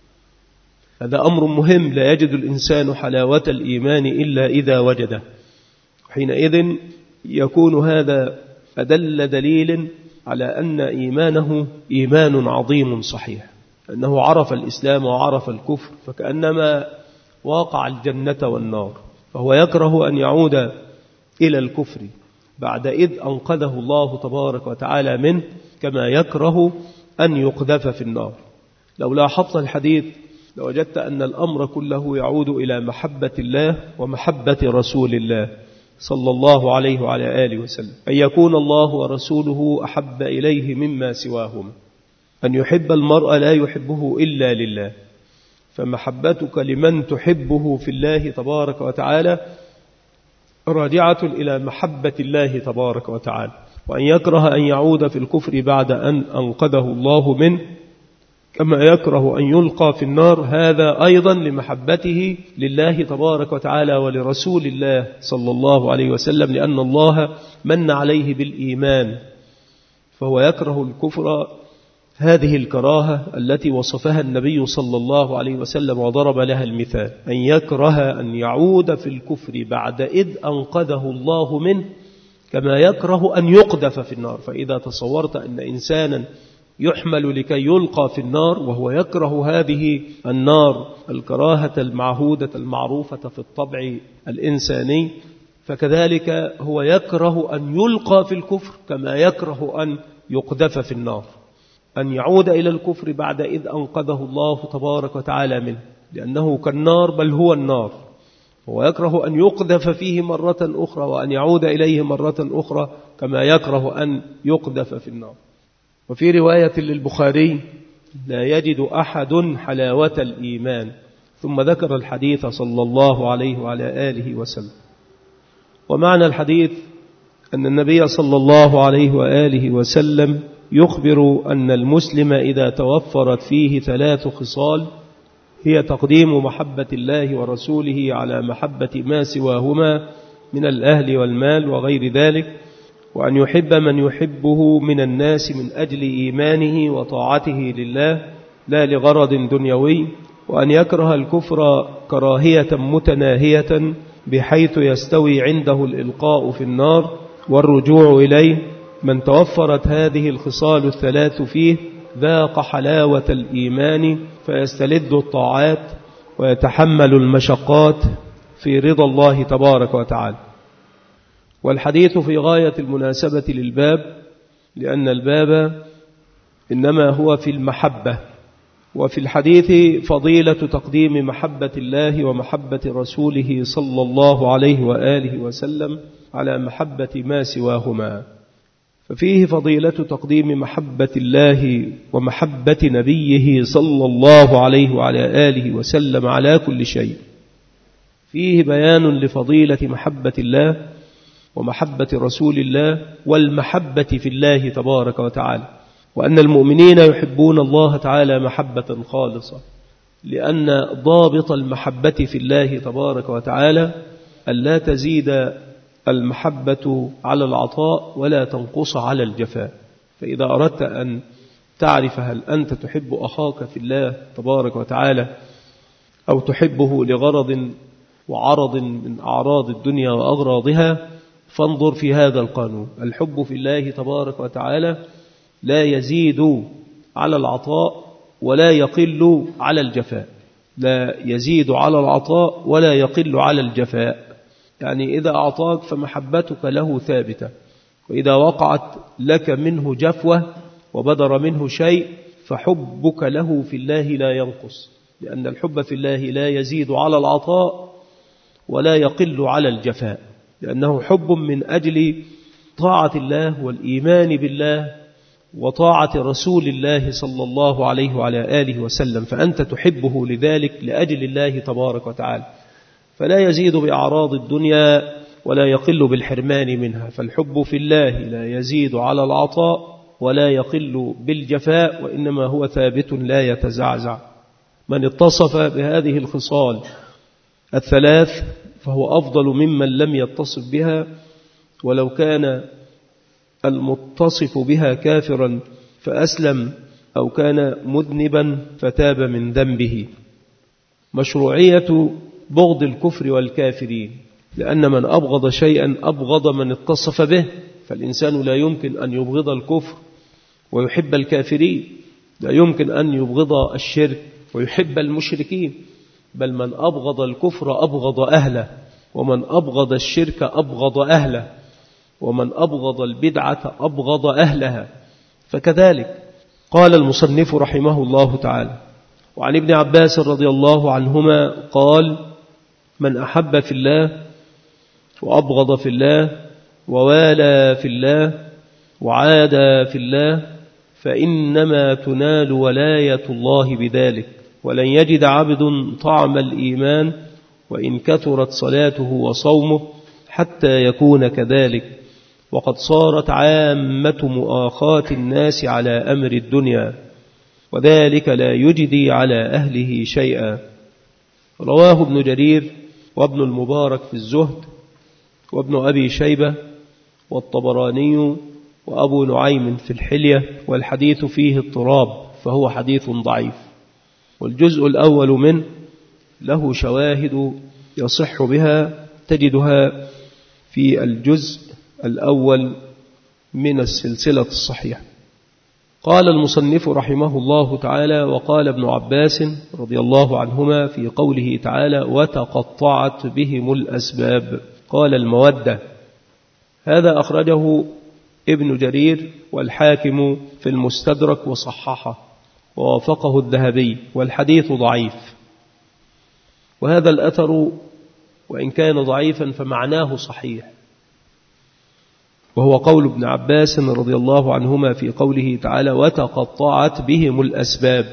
هذا أمر مهم، لا يجد الإنسان حلاوة الإيمان إلا إذا وجده. حينئذ يكون هذا أدل دليل على أن إيمانه إيمان عظيم صحيح، أنه عرف الإسلام وعرف الكفر، فكأنما واقع الجنة والنار. فهو يكره أن يعود إلى الكفر بعد إذ أنقذه الله تبارك وتعالى منه، كما يكره أن يقذف في النار. لو لاحظت الحديث لوجدت أن الأمر كله يعود إلى محبة الله ومحبة رسول الله صلى الله عليه وعلى آله وسلم، أن يكون الله ورسوله أحب إليه مما سواهما، أن يحب المرء لا يحبه إلا لله. فمحبتك لمن تحبه في الله تبارك وتعالى راجعة إلى محبة الله تبارك وتعالى. وأن يكره أن يعود في الكفر بعد أن أنقذه الله منه، كما يكره أن يلقى في النار، هذا أيضا لمحبته لله تبارك وتعالى ولرسول الله صلى الله عليه وسلم، لأن الله من عليه بالإيمان، فهو يكره الكفر. هذه الكراهة التي وصفها النبي صلى الله عليه وسلم وضرب لها المثال، أن يكره أن يعود في الكفر بعد إذ أنقذه الله منه، كما يكره أن يقذف في النار. فإذا تصورت أن إنسانا يحمل لكي يلقى في النار وهو يكره هذه النار الكراهة المعهودة المعروفة في الطبع الإنساني، فكذلك هو يكره أن يلقى في الكفر كما يكره أن يقذف في النار، أن يعود إلى الكفر بعد إذ أنقذه الله تبارك وتعالى منه، لأنه كالنار بل هو النار. هو يكره أن يقذف فيه مرة أخرى وأن يعود إليه مرة أخرى، كما يكره أن يقذف في النار. وفي رواية للبخاري: لا يجد أحد حلاوة الإيمان، ثم ذكر الحديث صلى الله عليه وعلى آله وسلم. ومعنى الحديث أن النبي صلى الله عليه وآله وسلم يخبر أن المسلم إذا توفرت فيه 3 خصال، هي تقديم محبة الله ورسوله على محبة ما سواهما من الأهل والمال وغير ذلك، وأن يحب من يحبه من الناس من أجل إيمانه وطاعته لله لا لغرض دنيوي، وأن يكره الكفر كراهية متناهية بحيث يستوي عنده الإلقاء في النار والرجوع إليه. من توفرت هذه الخصال 3 فيه ذاق حلاوة الإيمان، فيستلذ الطاعات ويتحمل المشقات في رضا الله تبارك وتعالى. والحديث في غاية المناسبة للباب، لأن الباب إنما هو في المحبة. وفي الحديث فضيلة تقديم محبة الله ومحبة رسوله صلى الله عليه وآله وسلم على محبة ما سواهما. ففيه فضيلة تقديم محبة الله ومحبة نبيه صلى الله عليه وعلى آله وسلم على كل شيء. فيه بيان لفضيلة محبة الله ومحبة رسول الله والمحبة في الله تبارك وتعالى، وأن المؤمنين يحبون الله تعالى محبة خالصة، لأن ضابط المحبة في الله تبارك وتعالى ألا تزيد المحبة على العطاء ولا تنقص على الجفاء. فإذا أردت أن تعرف هل أنت تحب أخاك في الله تبارك وتعالى أو تحبه لغرض وعرض من أعراض الدنيا وأغراضها، فانظر في هذا القانون: الحب في الله تبارك وتعالى لا يزيد على العطاء ولا يقل على الجفاء، لا يزيد على العطاء ولا يقل على الجفاء. يعني إذا أعطاك فمحبتك له ثابتة، وإذا وقعت لك منه جفوة وبدر منه شيء فحبك له في الله لا ينقص، لأن الحب في الله لا يزيد على العطاء ولا يقل على الجفاء، لأنه حب من أجل طاعة الله والإيمان بالله وطاعة رسول الله صلى الله عليه وعلى آله وسلم، فأنت تحبه لذلك لأجل الله تبارك وتعالى. فلا يزيد بأعراض الدنيا ولا يقل بالحرمان منها. فالحب في الله لا يزيد على العطاء ولا يقل بالجفاء، وإنما هو ثابت لا يتزعزع. من اتصف بهذه الخصال الثلاث فهو أفضل ممن لم يتصف بها، ولو كان المتصف بها كافرا فأسلم أو كان مذنبا فتاب من ذنبه. مشروعية بغض الكفر والكافرين، لأن من أبغض شيئا أبغض من اتصف به، فالإنسان لا يمكن أن يبغض الكفر ويحب الكافرين، لا يمكن أن يبغض الشرك ويحب المشركين، بل من أبغض الكفر أبغض أهله، ومن أبغض الشرك أبغض أهله، ومن أبغض البدعة أبغض أهلها. فكذلك قال المصنف رحمه الله تعالى: وعن ابن عباس رضي الله عنهما قال: من أحب في الله وأبغض في الله ووالى في الله وعادى في الله فإنما تنال ولاية الله بذلك، ولن يجد عبد طعم الإيمان وإن كثرت صلاته وصومه حتى يكون كذلك. وقد صارت عامة مؤاخاة الناس على أمر الدنيا، وذلك لا يجدي على أهله شيئا. رواه ابن جرير وابن المبارك في الزهد وابن أبي شيبة والطبراني وأبو نعيم في الحلية، والحديث فيه اضطراب فهو حديث ضعيف. والجزء الأول منه له شواهد يصح بها، تجدها في الجزء الأول من السلسلة الصحيحة. قال المصنف رحمه الله تعالى: وقال ابن عباس رضي الله عنهما في قوله تعالى: وتقطعت بهم الأسباب، قال المودة. هذا أخرجه ابن جرير والحاكم في المستدرك وصححه ووافقه الذهبي، والحديث ضعيف. وهذا الأثر وإن كان ضعيفا فمعناه صحيح، وهو قول ابن عباس رضي الله عنهما في قوله تعالى: وتقطعت بهم الأسباب،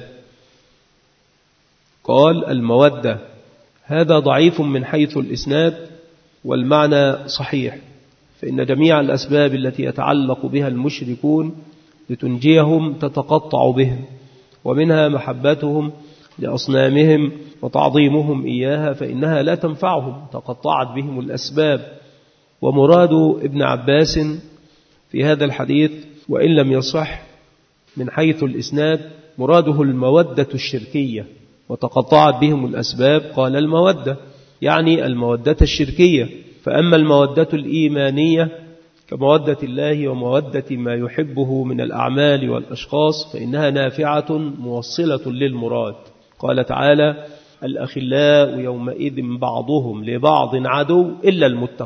قال المودة. هذا ضعيف من حيث الإسناد، والمعنى صحيح، فإن جميع الأسباب التي يتعلق بها المشركون لتنجيهم تتقطع بهم، ومنها محبتهم لأصنامهم وتعظيمهم إياها، فإنها لا تنفعهم، تقطعت بهم الأسباب. ومراد ابن عباس في هذا الحديث وإن لم يصح من حيث الإسناد مراده المودة الشركية، وتقطعت بهم الأسباب قال المودة يعني المودة الشركية. فأما المودة الإيمانية كمودة الله ومودة ما يحبه من الأعمال والأشخاص فإنها نافعة موصلة للمراد. قال تعالى: الأخلاء يومئذ بعضهم لبعض عدو إلا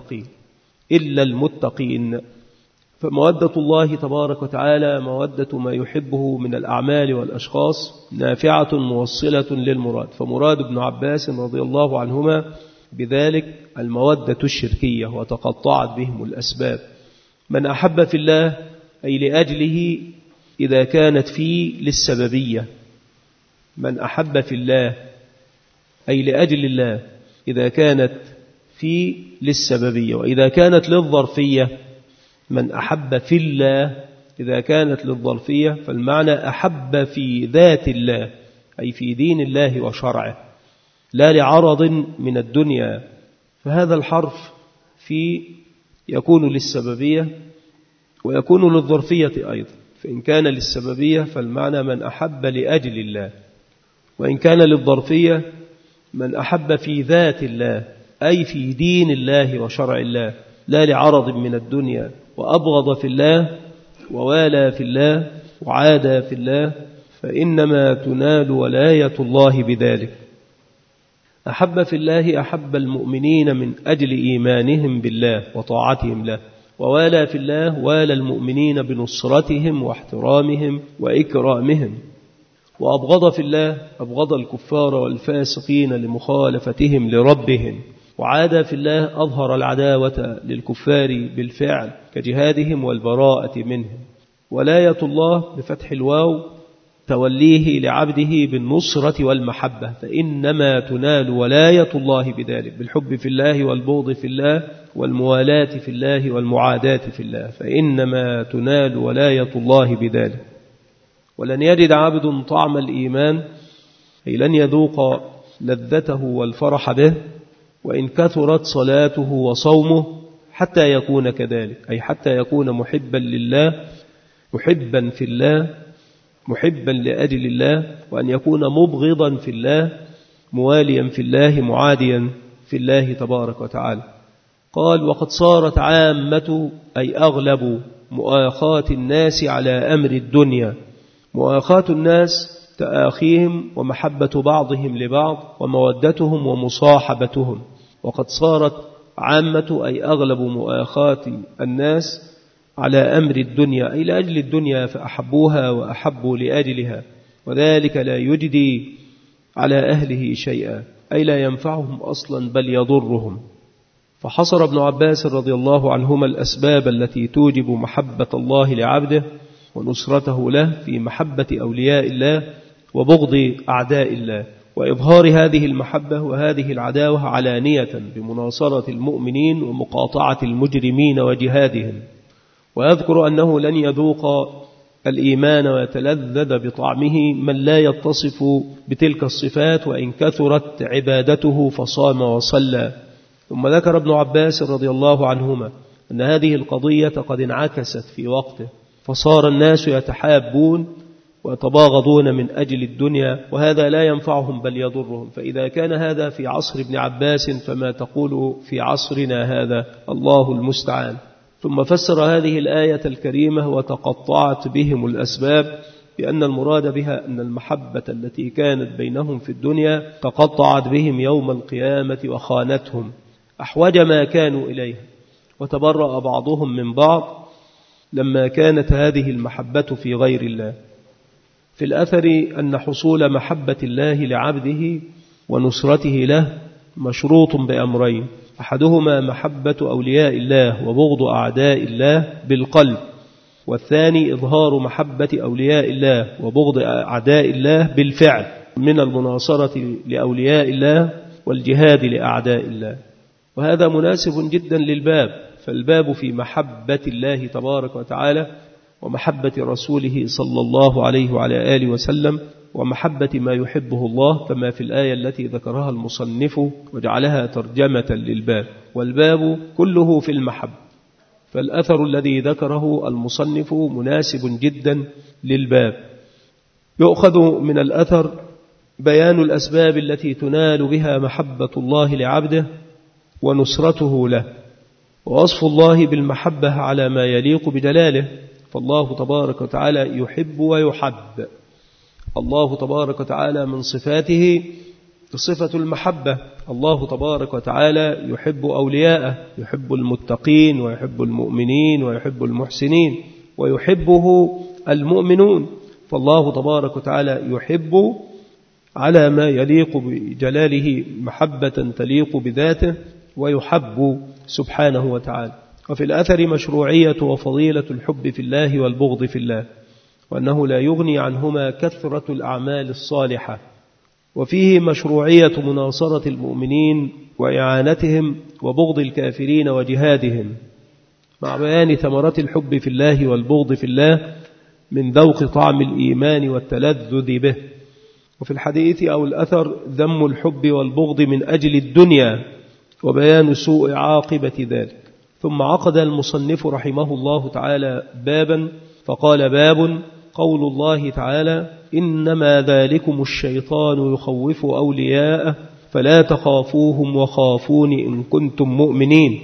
المتقين. فمودة الله تبارك وتعالى مودة ما يحبه من الأعمال والأشخاص نافعة موصلة للمراد. فمراد ابن عباس رضي الله عنهما بذلك المودة الشركية، وتقطعت بهم الأسباب. من أحب في الله أي لأجله إذا كانت فيه للسببية، من أحب في الله أي لأجل الله إذا كانت فيه للسببية. وإذا كانت للظرفية من أحب في الله إذا كانت للظرفية فالمعنى أحب في ذات الله أي في دين الله وشرعه، لا لعرض من الدنيا. فهذا الحرف في يكون للسببية ويكون للظرفية أيضا. فإن كان للسببية فالمعنى من أحب لأجل الله، وإن كان للظرفية من أحب في ذات الله أي في دين الله وشرع الله، لا لعرض من الدنيا. وأبغض في الله ووالى في الله وعادى في الله فإنما تنال ولاية الله بذلك. أحب في الله أحب المؤمنين من أجل إيمانهم بالله وطاعتهم له، ووالى في الله والى المؤمنين بنصرتهم واحترامهم وإكرامهم. وأبغض في الله أبغض الكفار والفاسقين لمخالفتهم لربهم. وعادى في الله أظهر العداوة للكفار بالفعل كجهادهم والبراءة منهم. ولاية الله بفتح الواو توليه لعبده بالنصرة والمحبة، فإنما تنال ولاية الله بذلك، بالحب في الله والبغض في الله والموالاة في الله والمعاداة في الله، فإنما تنال ولاية الله بذلك. ولن يجد عبد طعم الإيمان، أي لن يذوق لذته والفرح به وإن كثرت صلاته وصومه حتى يكون كذلك، أي حتى يكون محبا لله، محبا في الله، محبا لأجل الله، وأن يكون مبغضا في الله، مواليا في الله، معاديا في الله تبارك وتعالى. قال: وقد صارت عامة أي أغلب مؤاخاة الناس على أمر الدنيا، مؤاخاة الناس تآخيهم ومحبة بعضهم لبعض ومودتهم ومصاحبتهم. وقد صارت عامة أي أغلب مؤاخاة الناس على أمر الدنيا، أي لأجل الدنيا، فأحبوها وأحبوا لأجلها، وذلك لا يجدي على أهله شيئا، أي لا ينفعهم أصلا بل يضرهم. فحصر ابن عباس رضي الله عنهما الأسباب التي توجب محبة الله لعبده ونصرته له في محبة أولياء الله وبغض أعداء الله، وإظهار هذه المحبة وهذه العداوة علانية بمناصرة المؤمنين ومقاطعة المجرمين وجهادهم. ويذكر أنه لن يذوق الإيمان ويتلذذ بطعمه من لا يتصف بتلك الصفات وإن كثرت عبادته فصام وصلى. ثم ذكر ابن عباس رضي الله عنهما أن هذه القضية قد انعكست في وقته، فصار الناس يتحابون ويتباغضون من أجل الدنيا، وهذا لا ينفعهم بل يضرهم. فإذا كان هذا في عصر ابن عباس فما تقول في عصرنا هذا؟ الله المستعان. ثم فسر هذه الآية الكريمة: وتقطعت بهم الأسباب، بأن المراد بها أن المحبة التي كانت بينهم في الدنيا تقطعت بهم يوم القيامة وخانتهم أحوج ما كانوا إليه، وتبرأ بعضهم من بعض لما كانت هذه المحبة في غير الله. في الأثر أن حصول محبة الله لعبده ونصرته له مشروط بأمرين: أحدهما محبة أولياء الله وبغض أعداء الله بالقلب، والثاني إظهار محبة أولياء الله وبغض أعداء الله بالفعل، من المناصرة لأولياء الله والجهاد لأعداء الله. وهذا مناسب جدا للباب، فالباب في محبة الله تبارك وتعالى ومحبة رسوله صلى الله عليه وعلى آله وسلم ومحبة ما يحبه الله، كما في الآية التي ذكرها المصنف وجعلها ترجمة للباب، والباب كله في المحبة. فالأثر الذي ذكره المصنف مناسب جدا للباب. يؤخذ من الأثر بيان الأسباب التي تنال بها محبة الله لعبده ونصرته له، ووصف الله بالمحبة على ما يليق بجلاله، فالله تبارك وتعالى يحب ويحب. الله تبارك وتعالى من صفاته صفة المحبة، الله تبارك وتعالى يحب أولياءه، يحب المتقين ويحب المؤمنين ويحب المحسنين ويحبه المؤمنون، فالله تبارك وتعالى يحب على ما يليق بجلاله محبة تليق بذاته، ويحب سبحانه وتعالى. وفي الأثر مشروعية وفضيلة الحب في الله والبغض في الله، وأنه لا يغني عنهما كثرة الأعمال الصالحة. وفيه مشروعية مناصرة المؤمنين وإعانتهم وبغض الكافرين وجهادهم، مع بيان ثمرة الحب في الله والبغض في الله من ذوق طعم الإيمان والتلذذ به. وفي الحديث أو الأثر ذم الحب والبغض من أجل الدنيا وبيان سوء عاقبة ذلك. ثم عقد المصنف رحمه الله تعالى بابا فقال: باب قول الله تعالى: إنما ذلكم الشيطان يخوف أولياءه فلا تخافوهم وخافون إن كنتم مؤمنين.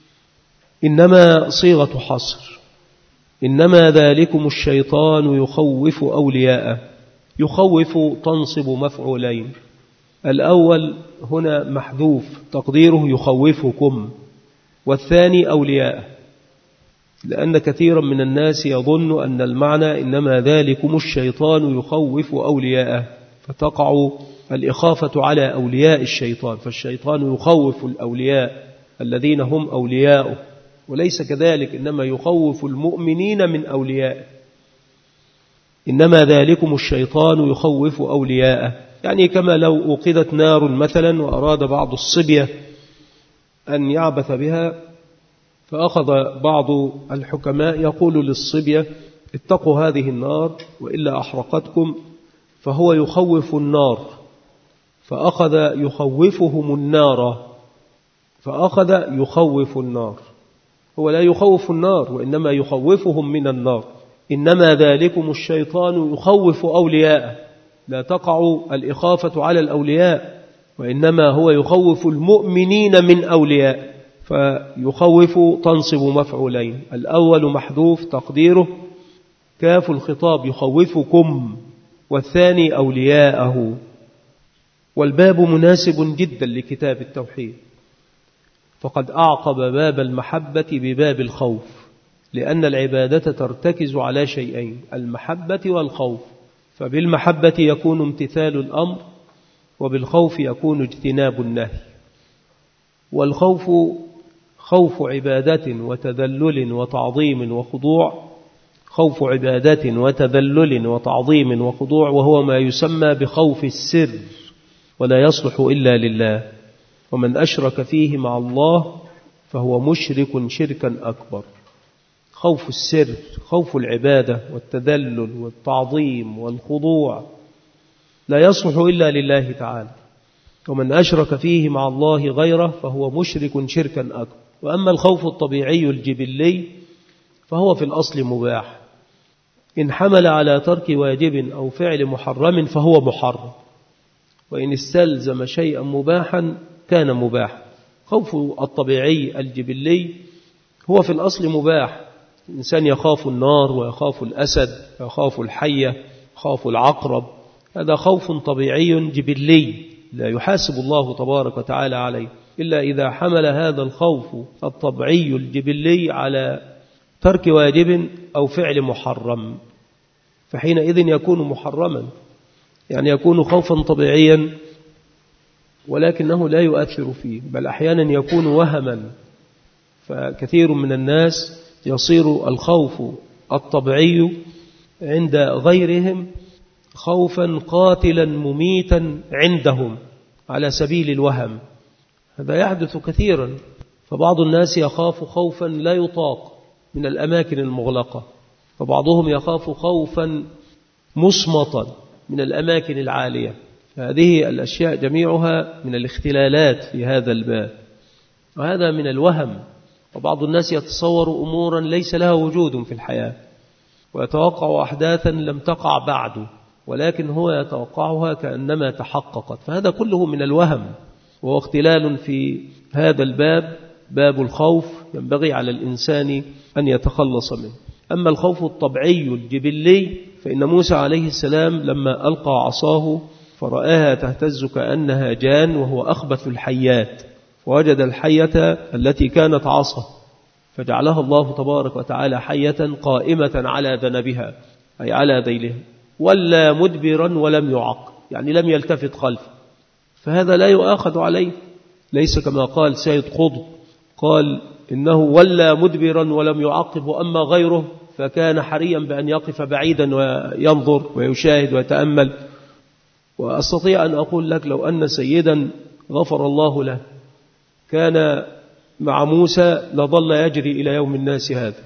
إنما صيغة حصر، إنما ذلكم الشيطان يخوف أولياءه. يخوف تنصب مفعولين، الأول هنا محذوف تقديره يخوفكم، والثاني أولياءه، لأن كثيرا من الناس يظن أن المعنى إنما ذلكم الشيطان يخوف أولياءه، فتقع الإخافة على أولياء الشيطان، فالشيطان يخوف الأولياء الذين هم أولياؤه، وليس كذلك، إنما يخوف المؤمنين من أوليائه. إنما ذلكم الشيطان يخوف أولياءه، يعني كما لو أوقدت نار مثلا وأراد بعض الصبية أن يعبث بها، فأخذ بعض الحكماء يقول للصبية اتقوا هذه النار وإلا أحرقتكم، فهو يخوف النار، فأخذ يخوفهم النار، فأخذ يخوف النار. هو لا يخوف النار وإنما يخوفهم من النار. إنما ذلكم الشيطان يخوف أولياءه، لا تقع الإخافة على الأولياء، وإنما هو يخوف المؤمنين من أولياء. فيخوف تنصب مفعولين، الأول محذوف تقديره كاف الخطاب يخوفكم، والثاني أولياءه. والباب مناسب جدا لكتاب التوحيد، فقد أعقب باب المحبة بباب الخوف، لأن العبادة ترتكز على شيئين، المحبة والخوف. فبالمحبة يكون امتثال الأمر، وبالخوف يكون اجتناب النهي. والخوف خوف عبادة وتذلل وتعظيم وخضوع، خوف عبادة وتذلل وتعظيم وخضوع، وهو ما يسمى بخوف السر، ولا يصلح إلا لله. ومن أشرك فيه مع الله فهو مشرك شركا أكبر. خوف السر خوف العبادة والتذلل والتعظيم والخضوع لا يصلح إلا لله تعالى. ومن أشرك فيه مع الله غيره فهو مشرك شركا أكبر. وأما الخوف الطبيعي الجبلي فهو في الأصل مباح، إن حمل على ترك واجب أو فعل محرم فهو محرم، وإن استلزم شيئا مباحا كان مباحا. خوف الطبيعي الجبلي هو في الأصل مباح، الإنسان يخاف النار ويخاف الأسد ويخاف الحية يخاف العقرب، هذا خوف طبيعي جبلي لا يحاسب الله تبارك وتعالى عليه، إلا إذا حمل هذا الخوف الطبيعي الجبلي على ترك واجب أو فعل محرم، فحينئذ يكون محرما، يعني يكون خوفا طبيعيا ولكنه لا يؤثر فيه، بل أحيانا يكون وهما. فكثير من الناس يصير الخوف الطبيعي عند غيرهم خوفا قاتلا مميتا عندهم على سبيل الوهم، هذا يحدث كثيرا. فبعض الناس يخاف خوفا لا يطاق من الأماكن المغلقة، فبعضهم يخاف خوفا مصمتا من الأماكن العالية. هذه الأشياء جميعها من الاختلالات في هذا الباب، وهذا من الوهم. وبعض الناس يتصور أمورا ليس لها وجود في الحياة، ويتوقع أحداثا لم تقع بعد، ولكن هو يتوقعها كأنما تحققت، فهذا كله من الوهم، وهو اختلال في هذا الباب، باب الخوف ينبغي على الإنسان أن يتخلص منه. أما الخوف الطبيعي الجبلي فإن موسى عليه السلام لما ألقى عصاه فرآها تهتز كأنها جان وهو أخبث الحيات، ووجد الحية التي كانت عصا فجعلها الله تبارك وتعالى حية قائمة على ذنبها أي على ذيلها، ولا مدبرا ولم يعق، يعني لم يلتفت خلفه، فهذا لا يؤاخذ عليه، ليس كما قال سيد قطب قال إنه ولا مدبرا ولم يعقب، وأما غيره فكان حريا بأن يقف بعيدا وينظر ويشاهد ويتأمل. وأستطيع أن أقول لك لو أن سيدا غفر الله له كان مع موسى لظل يجري إلى يوم الناس هذا.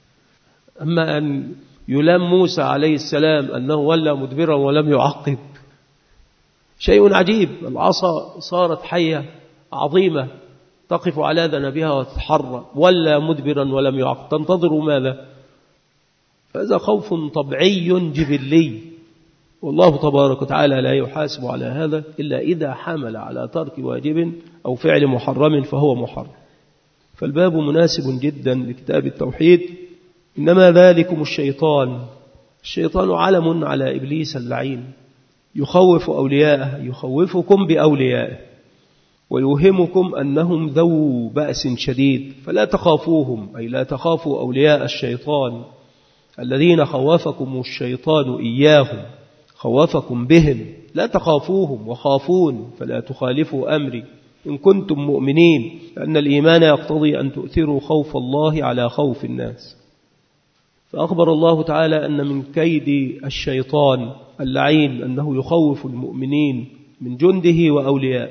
أما أن يلام موسى عليه السلام أنه ولى مدبرا ولم يعقب شيء عجيب، العصا صارت حية عظيمة تقف على ذنبها وتتحرك، ولى مدبرا ولم يعقب، تنتظر ماذا؟ هذا خوف طبيعي جبلي، والله تبارك وتعالى لا يحاسب على هذا إلا إذا حمل على ترك واجب أو فعل محرم فهو محرم. فالباب مناسب جدا لكتاب التوحيد. إنما ذلكم الشيطان علم على إبليس اللعين، يخوف أولياءه، يخوفكم بأوليائه، ويوهمكم أنهم ذو بأس شديد، فلا تخافوهم، أي لا تخافوا أولياء الشيطان الذين خوفكم الشيطان إياهم، خوفكم بهم، لا تخافوهم وخافون، فلا تخالفوا أمري إن كنتم مؤمنين، لأن الإيمان يقتضي أن تؤثروا خوف الله على خوف الناس. فأخبر الله تعالى أن من كيد الشيطان اللعين أنه يخوف المؤمنين من جنده وأوليائه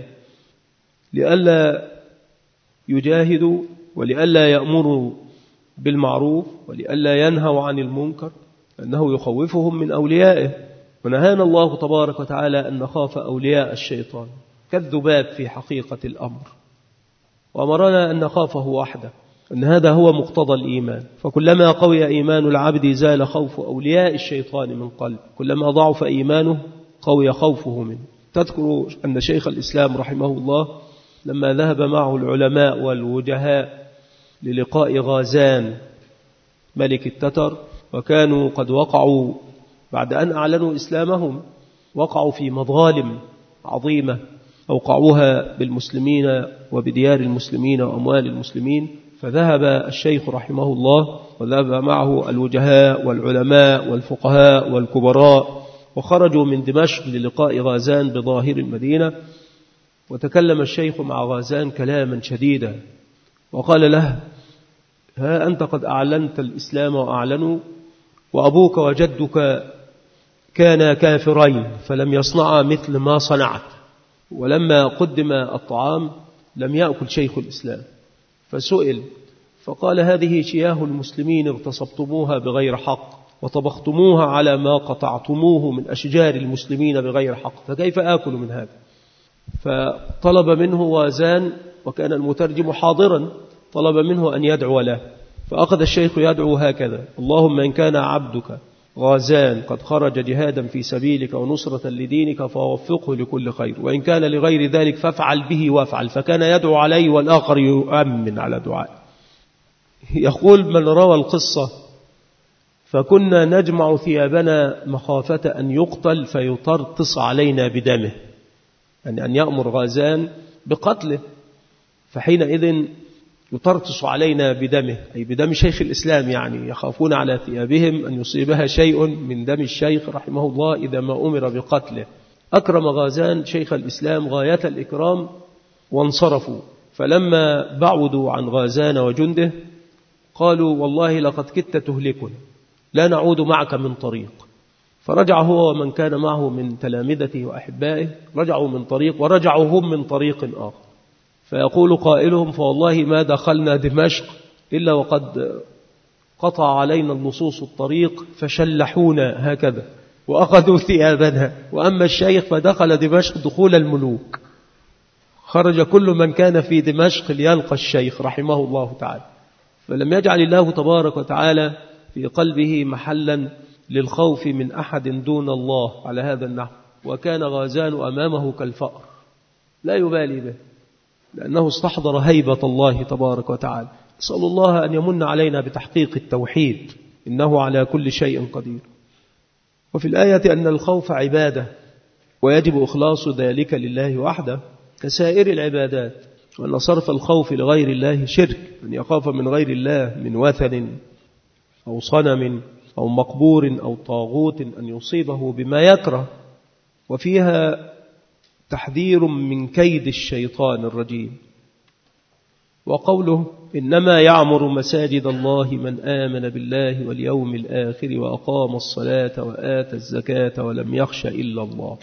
لئلا يجاهدوا ولئلا يأمروا بالمعروف ولئلا ينهوا عن المنكر، أنه يخوفهم من أوليائه. ونهانا الله تبارك وتعالى أن نخاف أولياء الشيطان كالذباب في حقيقة الأمر، وأمرنا أن نخافه وحده، أن هذا هو مقتضى الإيمان. فكلما قوي إيمان العبد زال خوف أولياء الشيطان من قلب، كلما ضعف إيمانه قوي خوفه منه. تذكر أن شيخ الإسلام رحمه الله لما ذهب معه العلماء والوجهاء للقاء غازان ملك التتر، وكانوا قد وقعوا بعد أن أعلنوا إسلامهم وقعوا في مظالم عظيمة أوقعوها بالمسلمين وبديار المسلمين وأموال المسلمين، فذهب الشيخ رحمه الله وذهب معه الوجهاء والعلماء والفقهاء والكبراء، وخرجوا من دمشق للقاء غازان بظاهر المدينة. وتكلم الشيخ مع غازان كلاما شديدا وقال له: ها أنت قد أعلنت الإسلام وأعلنوا، وأبوك وجدك كانا كافرين فلم يصنعا مثل ما صنعت، ولما قدم الطعام لم يأكل شيخ الإسلام، فسئل فقال: هذه شياه المسلمين اغتصبتموها بغير حق وطبختموها على ما قطعتموه من أشجار المسلمين بغير حق، فكيف آكل من هذا؟ فطلب منه غازان، وكان المترجم حاضرا، طلب منه أن يدعو له، فأخذ الشيخ يدعو هكذا: اللهم إن كان عبدك غازان قد خرج جهادا في سبيلك ونصرة لدينك فوفقه لكل خير، وإن كان لغير ذلك فافعل به وافعل. فكان يدعو عليه والآخر يؤمن على دعائه. يقول من روى القصة: فكنا نجمع ثيابنا مخافة أن يقتل فيطرطس علينا بدمه، يعني أن يأمر غازان بقتله، فحينئذ يطرطس علينا بدمه، أي بدم شيخ الإسلام، يعني يخافون على ثيابهم أن يصيبها شيء من دم الشيخ رحمه الله إذا ما أمر بقتله. أكرم غازان شيخ الإسلام غاية الإكرام وانصرفوا، فلما بعدوا عن غازان وجنده قالوا: والله لقد كدت تهلكنا، لا نعود معك من طريق. فرجع هو ومن كان معه من تلامذته وأحبائه، رجعوا من طريق ورجعوا هم من طريق آخر. فيقول قائلهم: فوالله ما دخلنا دمشق إلا وقد قطع علينا اللصوص الطريق فشلحونا هكذا وأخذوا ثيابنا، وأما الشيخ فدخل دمشق دخول الملوك، خرج كل من كان في دمشق ليلقى الشيخ رحمه الله تعالى. فلم يجعل الله تبارك وتعالى في قلبه محلا للخوف من أحد دون الله على هذا النحو، وكان غازان أمامه كالفأر لا يبالي به، لأنه استحضر هيبة الله تبارك وتعالى. نسأل الله أن يمن علينا بتحقيق التوحيد، إنه على كل شيء قدير. وفي الآية أن الخوف عبادة ويجب إخلاص ذلك لله وحده كسائر العبادات، وأن صرف الخوف لغير الله شرك، أن يخاف من غير الله من وثن أو صنم أو مقبور أو طاغوت أن يصيبه بما يكره. وفيها تحذير من كيد الشيطان الرجيم. وقوله: إنما يعمر مساجد الله من آمن بالله واليوم الآخر وأقام الصلاة وآتى الزكاة ولم يخش إلا الله،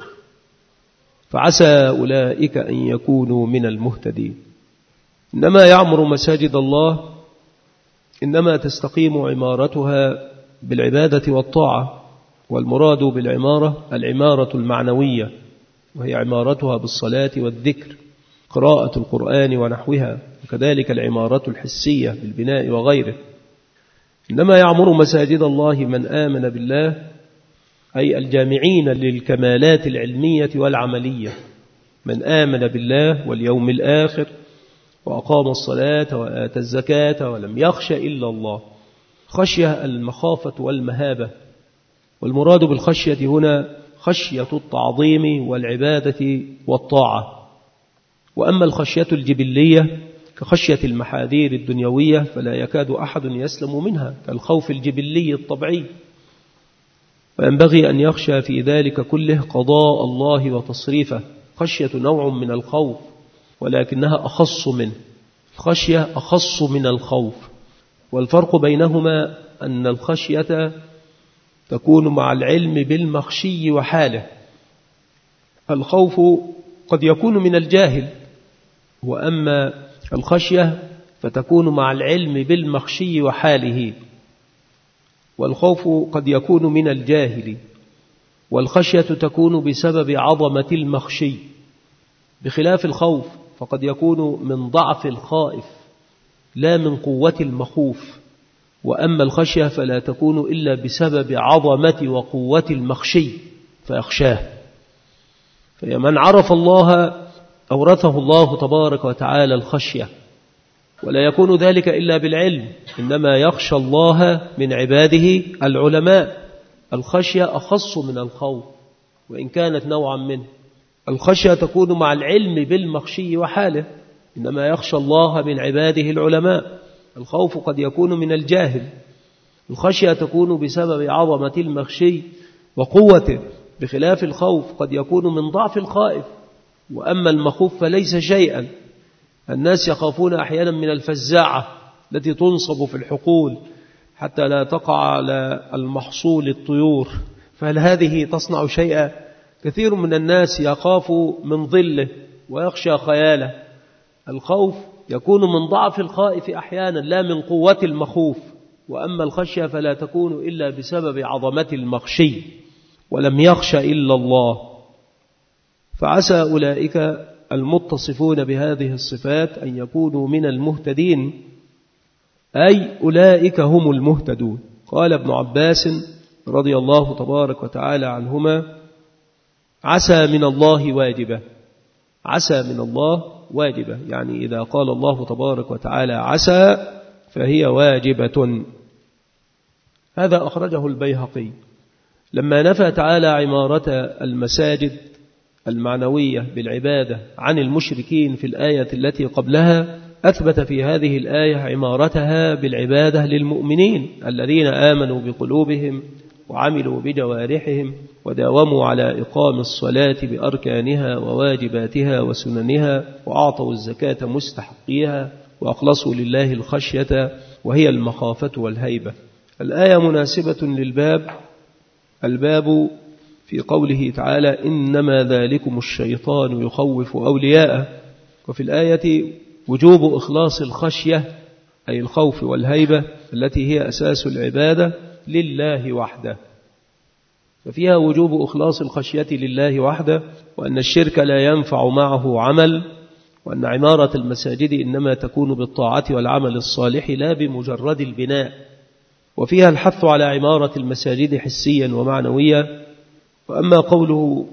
فعسى أولئك أن يكونوا من المهتدين. إنما يعمر مساجد الله إنما تستقيم عمارتها بالعبادة والطاعة، والمراد بالعمارة العمارة المعنوية، وهي عمارتها بالصلاة والذكر، قراءة القرآن ونحوها، وكذلك العمارة الحسية بالبناء وغيره. إنما يعمر مساجد الله من آمن بالله، أي الجامعين للكمالات العلمية والعملية، من آمن بالله واليوم الآخر وأقام الصلاة وآتى الزكاة ولم يخش إلا الله. خشية المخافة والمهابة، والمراد بالخشية هنا خشية التعظيم والعبادة والطاعة. وأما الخشية الجبلية كخشية المحاذير الدنيوية فلا يكاد أحد يسلم منها، كالخوف الجبلي الطبيعي، وينبغي أن يخشى في ذلك كله قضاء الله وتصريفه. خشية نوع من الخوف ولكنها أخص منه، الخشية أخص من الخوف، والفرق بينهما أن الخشية تكون مع العلم بالمخشي وحاله. الخوف قد يكون من الجاهل، وأما الخشية فتكون مع العلم بالمخشي وحاله. والخوف قد يكون من الجاهل، والخشية تكون بسبب عظمة المخشي، بخلاف الخوف فقد يكون من ضعف الخائف لا من قوة المخوف. وأما الخشية فلا تكون إلا بسبب عظمة وقوة المخشي فيخشاه. فمن عرف الله أورثه الله تبارك وتعالى الخشية، ولا يكون ذلك إلا بالعلم، إنما يخشى الله من عباده العلماء. الخشية أخص من الخوف وإن كانت نوعا منه. الخشية تكون مع العلم بالمخشي وحاله، إنما يخشى الله من عباده العلماء. الخوف قد يكون من الجاهل، الخشية تكون بسبب عظمة المخشي وقوته، بخلاف الخوف قد يكون من ضعف الخائف. وأما المخوف فليس شيئا. الناس يخافون أحيانا من الفزاعة التي تنصب في الحقول حتى لا تقع على المحصول الطيور، فهل هذه تصنع شيئا؟ كثير من الناس يخاف من ظله ويخشى خياله. الخوف يكون من ضعف الخائف أحيانا لا من قوة المخوف. وأما الخشية فلا تكون إلا بسبب عظمة المخشي، ولم يخش إلا الله. فعسى أولئك المتصفون بهذه الصفات أن يكونوا من المهتدين، أي أولئك هم المهتدون. قال ابن عباس رضي الله تبارك وتعالى عنهما: عسى من الله واجبة. عسى من الله واجبة، يعني إذا قال الله تبارك وتعالى عسى فهي واجبة. هذا أخرجه البيهقي لما نفى تعالى عمارة المساجد المعنوية بالعبادة عن المشركين في الآية التي قبلها، أثبت في هذه الآية عمارتها بالعبادة للمؤمنين الذين آمنوا بقلوبهم وعملوا بجوارحهم وداوموا على إقام الصلاة بأركانها وواجباتها وسننها، وأعطوا الزكاة مستحقيها، وأخلصوا لله الخشية وهي المخافة والهيبة. الآية مناسبة للباب. الباب في قوله تعالى: إنما ذلكم الشيطان يخوف أولياءه. وفي الآية وجوب إخلاص الخشية أي الخوف والهيبة التي هي أساس العبادة لله وحده. ففيها وجوب إخلاص الخشية لله وحده، وأن الشرك لا ينفع معه عمل، وأن عمارة المساجد إنما تكون بالطاعة والعمل الصالح لا بمجرد البناء. وفيها الحث على عمارة المساجد حسيا ومعنويا. وأما قوله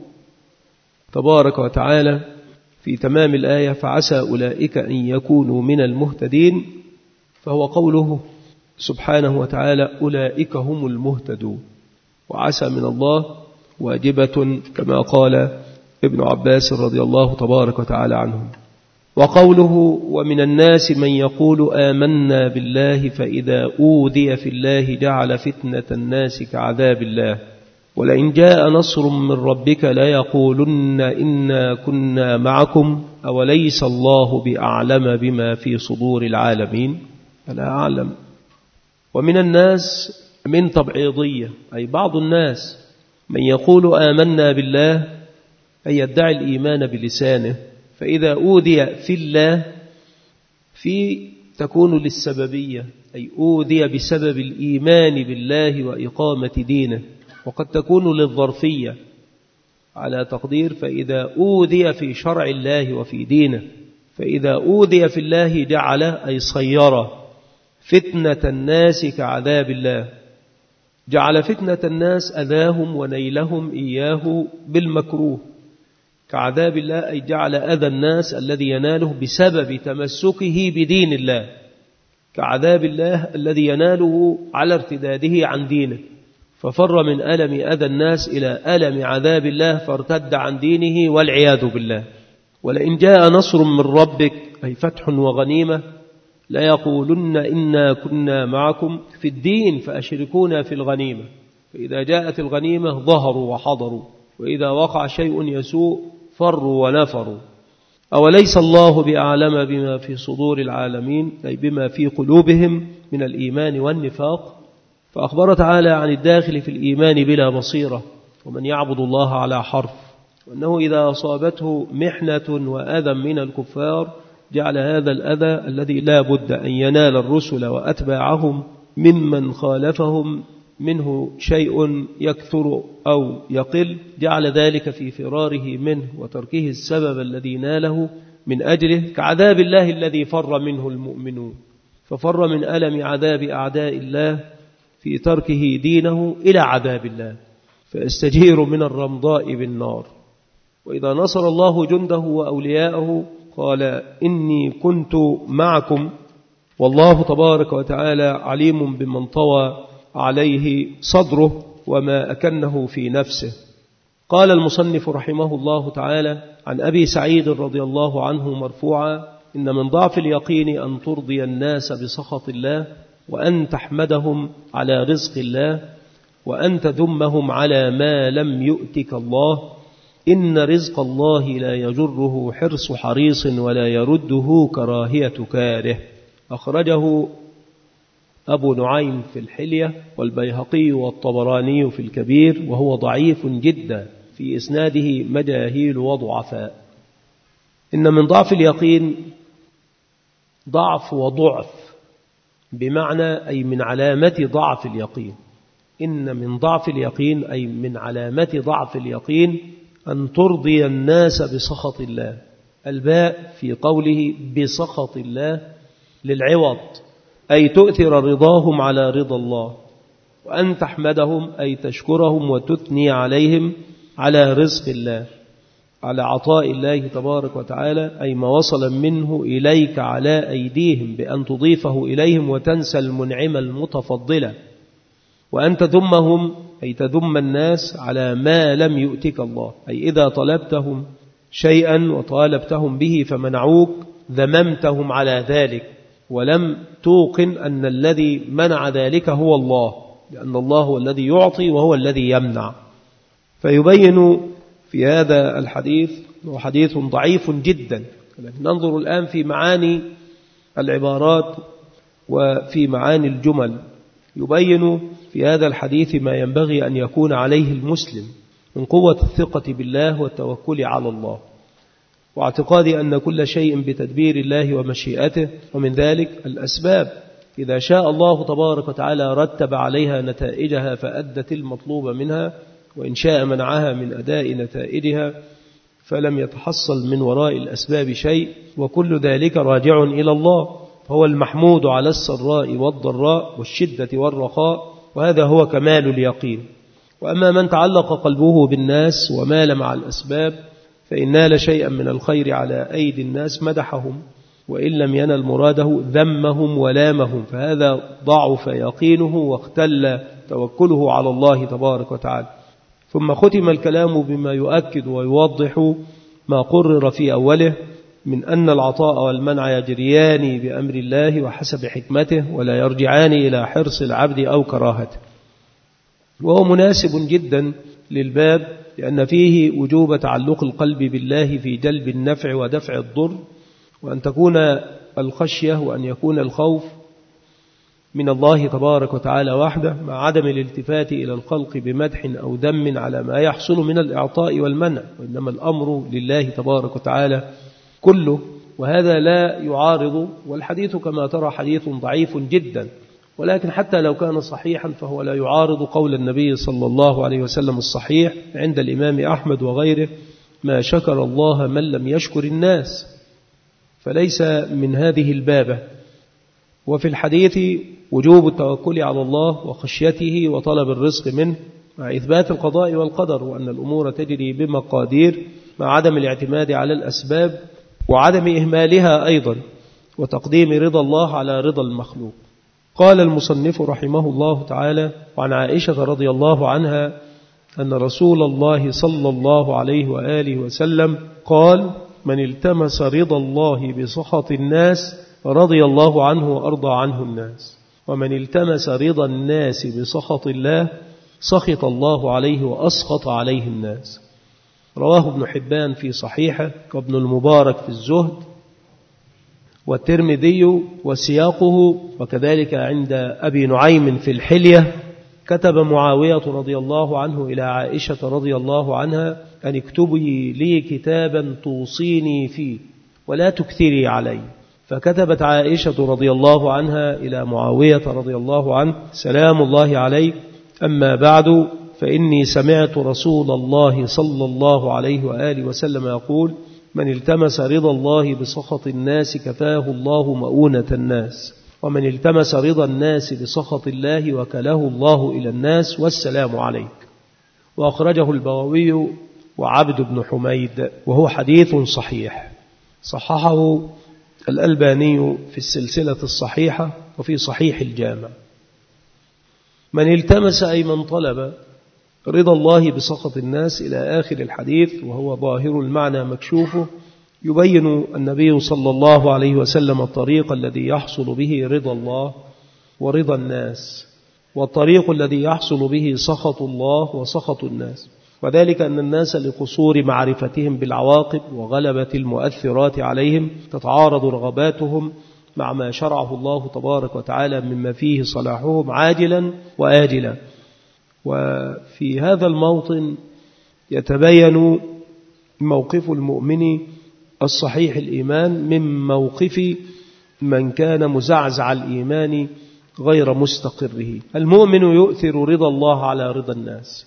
تبارك وتعالى في تمام الآية: فعسى أولئك أن يكونوا من المهتدين، فهو قوله سبحانه وتعالى: أولئك هم المهتدون. وعسى من الله واجبة كما قال ابن عباس رضي الله تبارك وتعالى عنهم. وقوله: ومن الناس من يقول آمنا بالله فإذا أوذي في الله جعل فتنة الناس كعذاب الله ولئن جاء نصر من ربك ليقولن إنا كنا معكم أوليس الله بأعلم بما في صدور العالمين. ألا أعلم. ومن الناس من تبعيضية، أي بعض الناس من يقول آمنا بالله أي يدعي الإيمان بلسانه، فإذا أوذي في الله تكون للسببية، أي أوذي بسبب الإيمان بالله وإقامة دينه، وقد تكون للظرفية على تقدير فإذا أوذي في شرع الله وفي دينه. فإذا أوذي في الله جعل أي صير فتنة الناس كعذاب الله، جعل فتنة الناس أذاهم ونيلهم إياه بالمكروه كعذاب الله، أي جعل أذى الناس الذي يناله بسبب تمسكه بدين الله كعذاب الله الذي يناله على ارتداده عن دينه، ففر من ألم أذى الناس إلى ألم عذاب الله فارتد عن دينه والعياذ بالله. ولئن جاء نصر من ربك أي فتح وغنيمة ليقولن إنا كنا معكم في الدين فأشركونا في الغنيمة. فإذا جاءت الغنيمة ظهروا وحضروا، وإذا وقع شيء يسوء فروا ونفروا. أوليس الله بأعلم بما في صدور العالمين أي بما في قلوبهم من الإيمان والنفاق. فأخبر تعالى عن الداخل في الإيمان بلا بصيرة ومن يعبد الله على حرف، وأنه إذا أصابته محنة وأذى من الكفار جعل هذا الأذى الذي لا بد أن ينال الرسل وأتباعهم ممن خالفهم منه شيء يكثر أو يقل، جعل ذلك في فراره منه وتركه السبب الذي ناله من أجله، كعذاب الله الذي فر منه المؤمنون، ففر من ألم عذاب أعداء الله في تركه دينه إلى عذاب الله، فاستجير من الرمضاء بالنار. وإذا نصر الله جنده وأولياءه قال إني كنت معكم، والله تبارك وتعالى عليم بمن طوى عليه صدره وما أكنه في نفسه. قال المصنف رحمه الله تعالى عن أبي سعيد رضي الله عنه مرفوعا: إن من ضعف اليقين أن ترضي الناس بسخط الله، وأن تحمدهم على رزق الله، وأن تذمهم على ما لم يؤتك الله. إن رزق الله لا يجره حرص حريص ولا يرده كراهية كاره. أخرجه أبو نعيم في الحلية والبيهقي والطبراني في الكبير، وهو ضعيف جدا في إسناده مجاهيل وضعفاء. إن من ضعف اليقين ضعف وضعف، بمعنى أي من علامة ضعف اليقين. إن من ضعف اليقين أي من علامة ضعف اليقين أن ترضي الناس بسخط الله. الباء في قوله بسخط الله للعوض، أي تؤثر رضاهم على رضا الله، وأن تحمدهم أي تشكرهم وتثني عليهم على رزق الله، على عطاء الله تبارك وتعالى، أي ما وصل منه إليك على أيديهم، بأن تضيفه إليهم وتنسى المنعم المتفضلة. وأن تذمهم أي تذم الناس على ما لم يؤتك الله، أي إذا طلبتهم شيئا وطالبتهم به فمنعوك ذممتهم على ذلك، ولم توقن أن الذي منع ذلك هو الله، لأن الله هو الذي يعطي وهو الذي يمنع. فيبين في هذا الحديث، هو حديث ضعيف جدا، ننظر الآن في معاني العبارات وفي معاني الجمل. يبين في هذا الحديث ما ينبغي أن يكون عليه المسلم من قوة الثقة بالله والتوكل على الله، واعتقاد أن كل شيء بتدبير الله ومشيئته، ومن ذلك الأسباب. إذا شاء الله تبارك وتعالى رتب عليها نتائجها فأدت المطلوب منها، وإن شاء منعها من أداء نتائجها فلم يتحصل من وراء الأسباب شيء، وكل ذلك راجع إلى الله، فهو المحمود على السراء والضراء والشدة والرخاء، وهذا هو كمال اليقين. وأما من تعلق قلبه بالناس ومال مع الأسباب، فإن نال شيئا من الخير على أيدي الناس مدحهم، وإن لم ينل مراده ذمهم ولامهم، فهذا ضعف يقينه واختل توكله على الله تبارك وتعالى. ثم ختم الكلام بما يؤكد ويوضح ما قرر في أوله من أن العطاء والمنع يجريان بأمر الله وحسب حكمته، ولا يرجعان إلى حرص العبد أو كراهته. وهو مناسب جدا للباب، لأن فيه وجوب تعلق القلب بالله في جلب النفع ودفع الضر، وأن تكون الخشية وأن يكون الخوف من الله تبارك وتعالى وحده، مع عدم الالتفات إلى الخلق بمدح أو ذم على ما يحصل من الإعطاء والمنع، وإنما الأمر لله تبارك وتعالى كله. وهذا لا يعارض، والحديث كما ترى حديث ضعيف جدا، ولكن حتى لو كان صحيحا فهو لا يعارض قول النبي صلى الله عليه وسلم الصحيح عند الإمام أحمد وغيره: ما شكر الله من لم يشكر الناس، فليس من هذه البابة. وفي الحديث وجوب التوكل على الله وخشيته وطلب الرزق منه، مع إثبات القضاء والقدر، وأن الأمور تجري بمقادير، مع عدم الاعتماد على الأسباب وعدم إهمالها أيضا، وتقديم رضا الله على رضا المخلوق. قال المصنف رحمه الله تعالى: وعن عائشة رضي الله عنها أن رسول الله صلى الله عليه وآله وسلم قال: من التمس رضا الله بسخط الناس رضي الله عنه وأرضى عنه الناس، ومن التمس رضا الناس بسخط الله سخط الله عليه وأسخط عليه الناس. رواه ابن حبان في صحيحه، وابن المبارك في الزهد، والترمذي وسياقه، وكذلك عند أبي نعيم في الحلية. كتب معاوية رضي الله عنه إلى عائشة رضي الله عنها أن اكتبي لي كتابا توصيني فيه ولا تكثري علي. فكتبت عائشة رضي الله عنها إلى معاوية رضي الله عنه: سلام الله عليك، أما بعد، فإني سمعت رسول الله صلى الله عليه وآله وسلم يقول: من التمس رضا الله بسخط الناس كفاه الله مؤونة الناس، ومن التمس رضا الناس بسخط الله وكله الله إلى الناس، والسلام عليك. وأخرجه البغوي وعبد بن حميد، وهو حديث صحيح، صححه الألباني في السلسلة الصحيحة وفي صحيح الجامع. من التمس أي من طلب رضا الله بسخط الناس إلى آخر الحديث، وهو ظاهر المعنى مكشوفه، يبين النبي صلى الله عليه وسلم الطريق الذي يحصل به رضا الله ورضا الناس، والطريق الذي يحصل به سخط الله وسخط الناس، وذلك أن الناس لقصور معرفتهم بالعواقب وغلبة المؤثرات عليهم تتعارض رغباتهم مع ما شرعه الله تبارك وتعالى مما فيه صلاحهم عاجلا وآجلا. وفي هذا الموطن يتبين موقف المؤمن الصحيح الإيمان من موقف من كان مزعزع الإيمان غير مستقره. المؤمن يؤثر رضا الله على رضا الناس،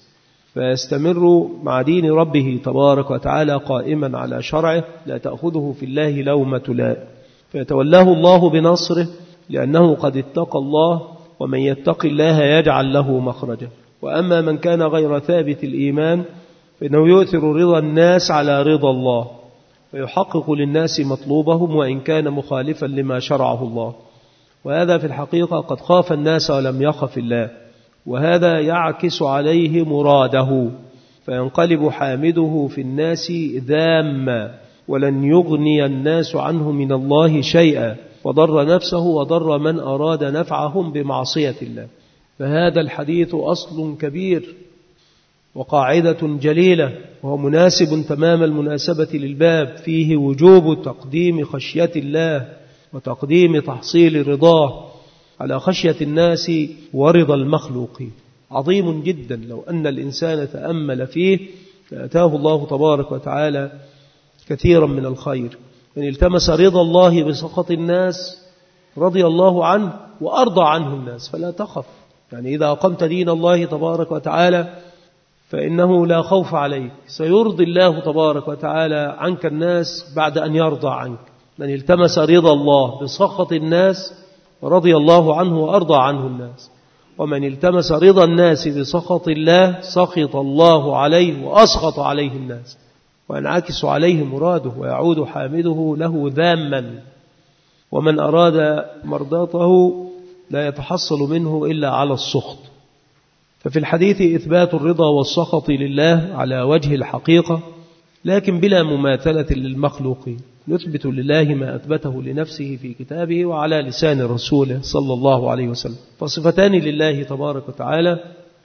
فيستمر مع دين ربه تبارك وتعالى قائما على شرعه، لا تأخذه في الله لومة لائم، فيتولاه الله بنصره لأنه قد اتقى الله، ومن يتق الله يجعل له مخرجا. وأما من كان غير ثابت الإيمان فإنه يؤثر رضا الناس على رضا الله، ويحقق للناس مطلوبهم وإن كان مخالفا لما شرعه الله. وهذا في الحقيقة قد خاف الناس ولم يخف الله، وهذا يعكس عليه مراده، فينقلب حامده في الناس ذاما، ولن يغني الناس عنه من الله شيئا، وضر نفسه وضر من أراد نفعهم بمعصية الله. فهذا الحديث أصل كبير وقاعدة جليلة، وهو مناسب تمام المناسبة للباب، فيه وجوب تقديم خشية الله وتقديم تحصيل رضاه على خشية الناس ورضا المخلوق. عظيم جدا لو أن الإنسان تأمل فيه فأتاه الله تبارك وتعالى كثيرا من الخير. من التمس رضا الله بسخط الناس رضي الله عنه وأرضى عنه الناس، فلا تخف. يعني إذا أقمت دين الله تبارك وتعالى فإنه لا خوف عليك، سيرضي الله تبارك وتعالى عنك الناس بعد أن يرضى عنك. من التمس رضا الله بسخط الناس رضي الله عنه وأرضى عنه الناس، ومن التمس رضا الناس بسخط الله سخط الله عليه وأسخط عليه الناس، وينعكس عليه مراده ويعود حامده له ذاما. ومن أراد مرضاته لا يتحصل منه إلا على السخط. ففي الحديث إثبات الرضا والسخط لله على وجه الحقيقة، لكن بلا مماثلة للمخلوقين. نثبت لله ما أثبته لنفسه في كتابه وعلى لسان رسوله صلى الله عليه وسلم. فصفتان لله تبارك وتعالى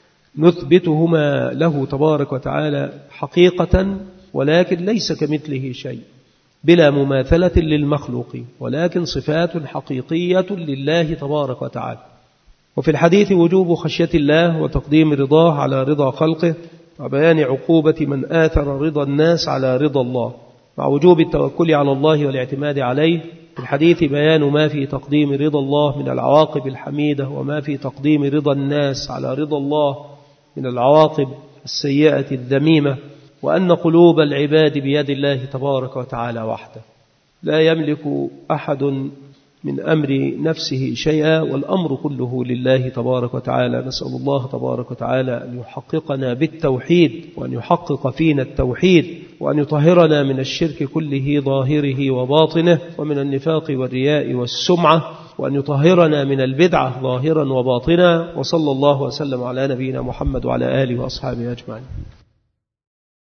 نثبتهما له تبارك وتعالى حقيقة، ولكن ليس كمثله شيء، بلا مماثلة للمخلوقين، ولكن صفات حقيقية لله تبارك وتعالى. وفي الحديث وجوب خشية الله وتقديم رضاه على رضا خلقه، وبيان عقوبة من آثر رضا الناس على رضا الله، مع وجوب التوكل على الله والاعتماد عليه. في الحديث بيان ما في تقديم رضا الله من العواقب الحميدة، وما في تقديم رضا الناس على رضا الله من العواقب السيئة الذميمة، وأن قلوب العباد بيد الله تبارك وتعالى وحده، لا يملك أحد من أمر نفسه شيئا، والأمر كله لله تبارك وتعالى. نسأل الله تبارك وتعالى أن يحققنا بالتوحيد، وأن يحقق فينا التوحيد، وأن يطهرنا من الشرك كله ظاهره وباطنه، ومن النفاق والرياء والسمعة، وأن يطهرنا من البدعة ظاهرا وباطنا. وصلى الله وسلم على نبينا محمد وعلى آله وأصحابه أجمعين.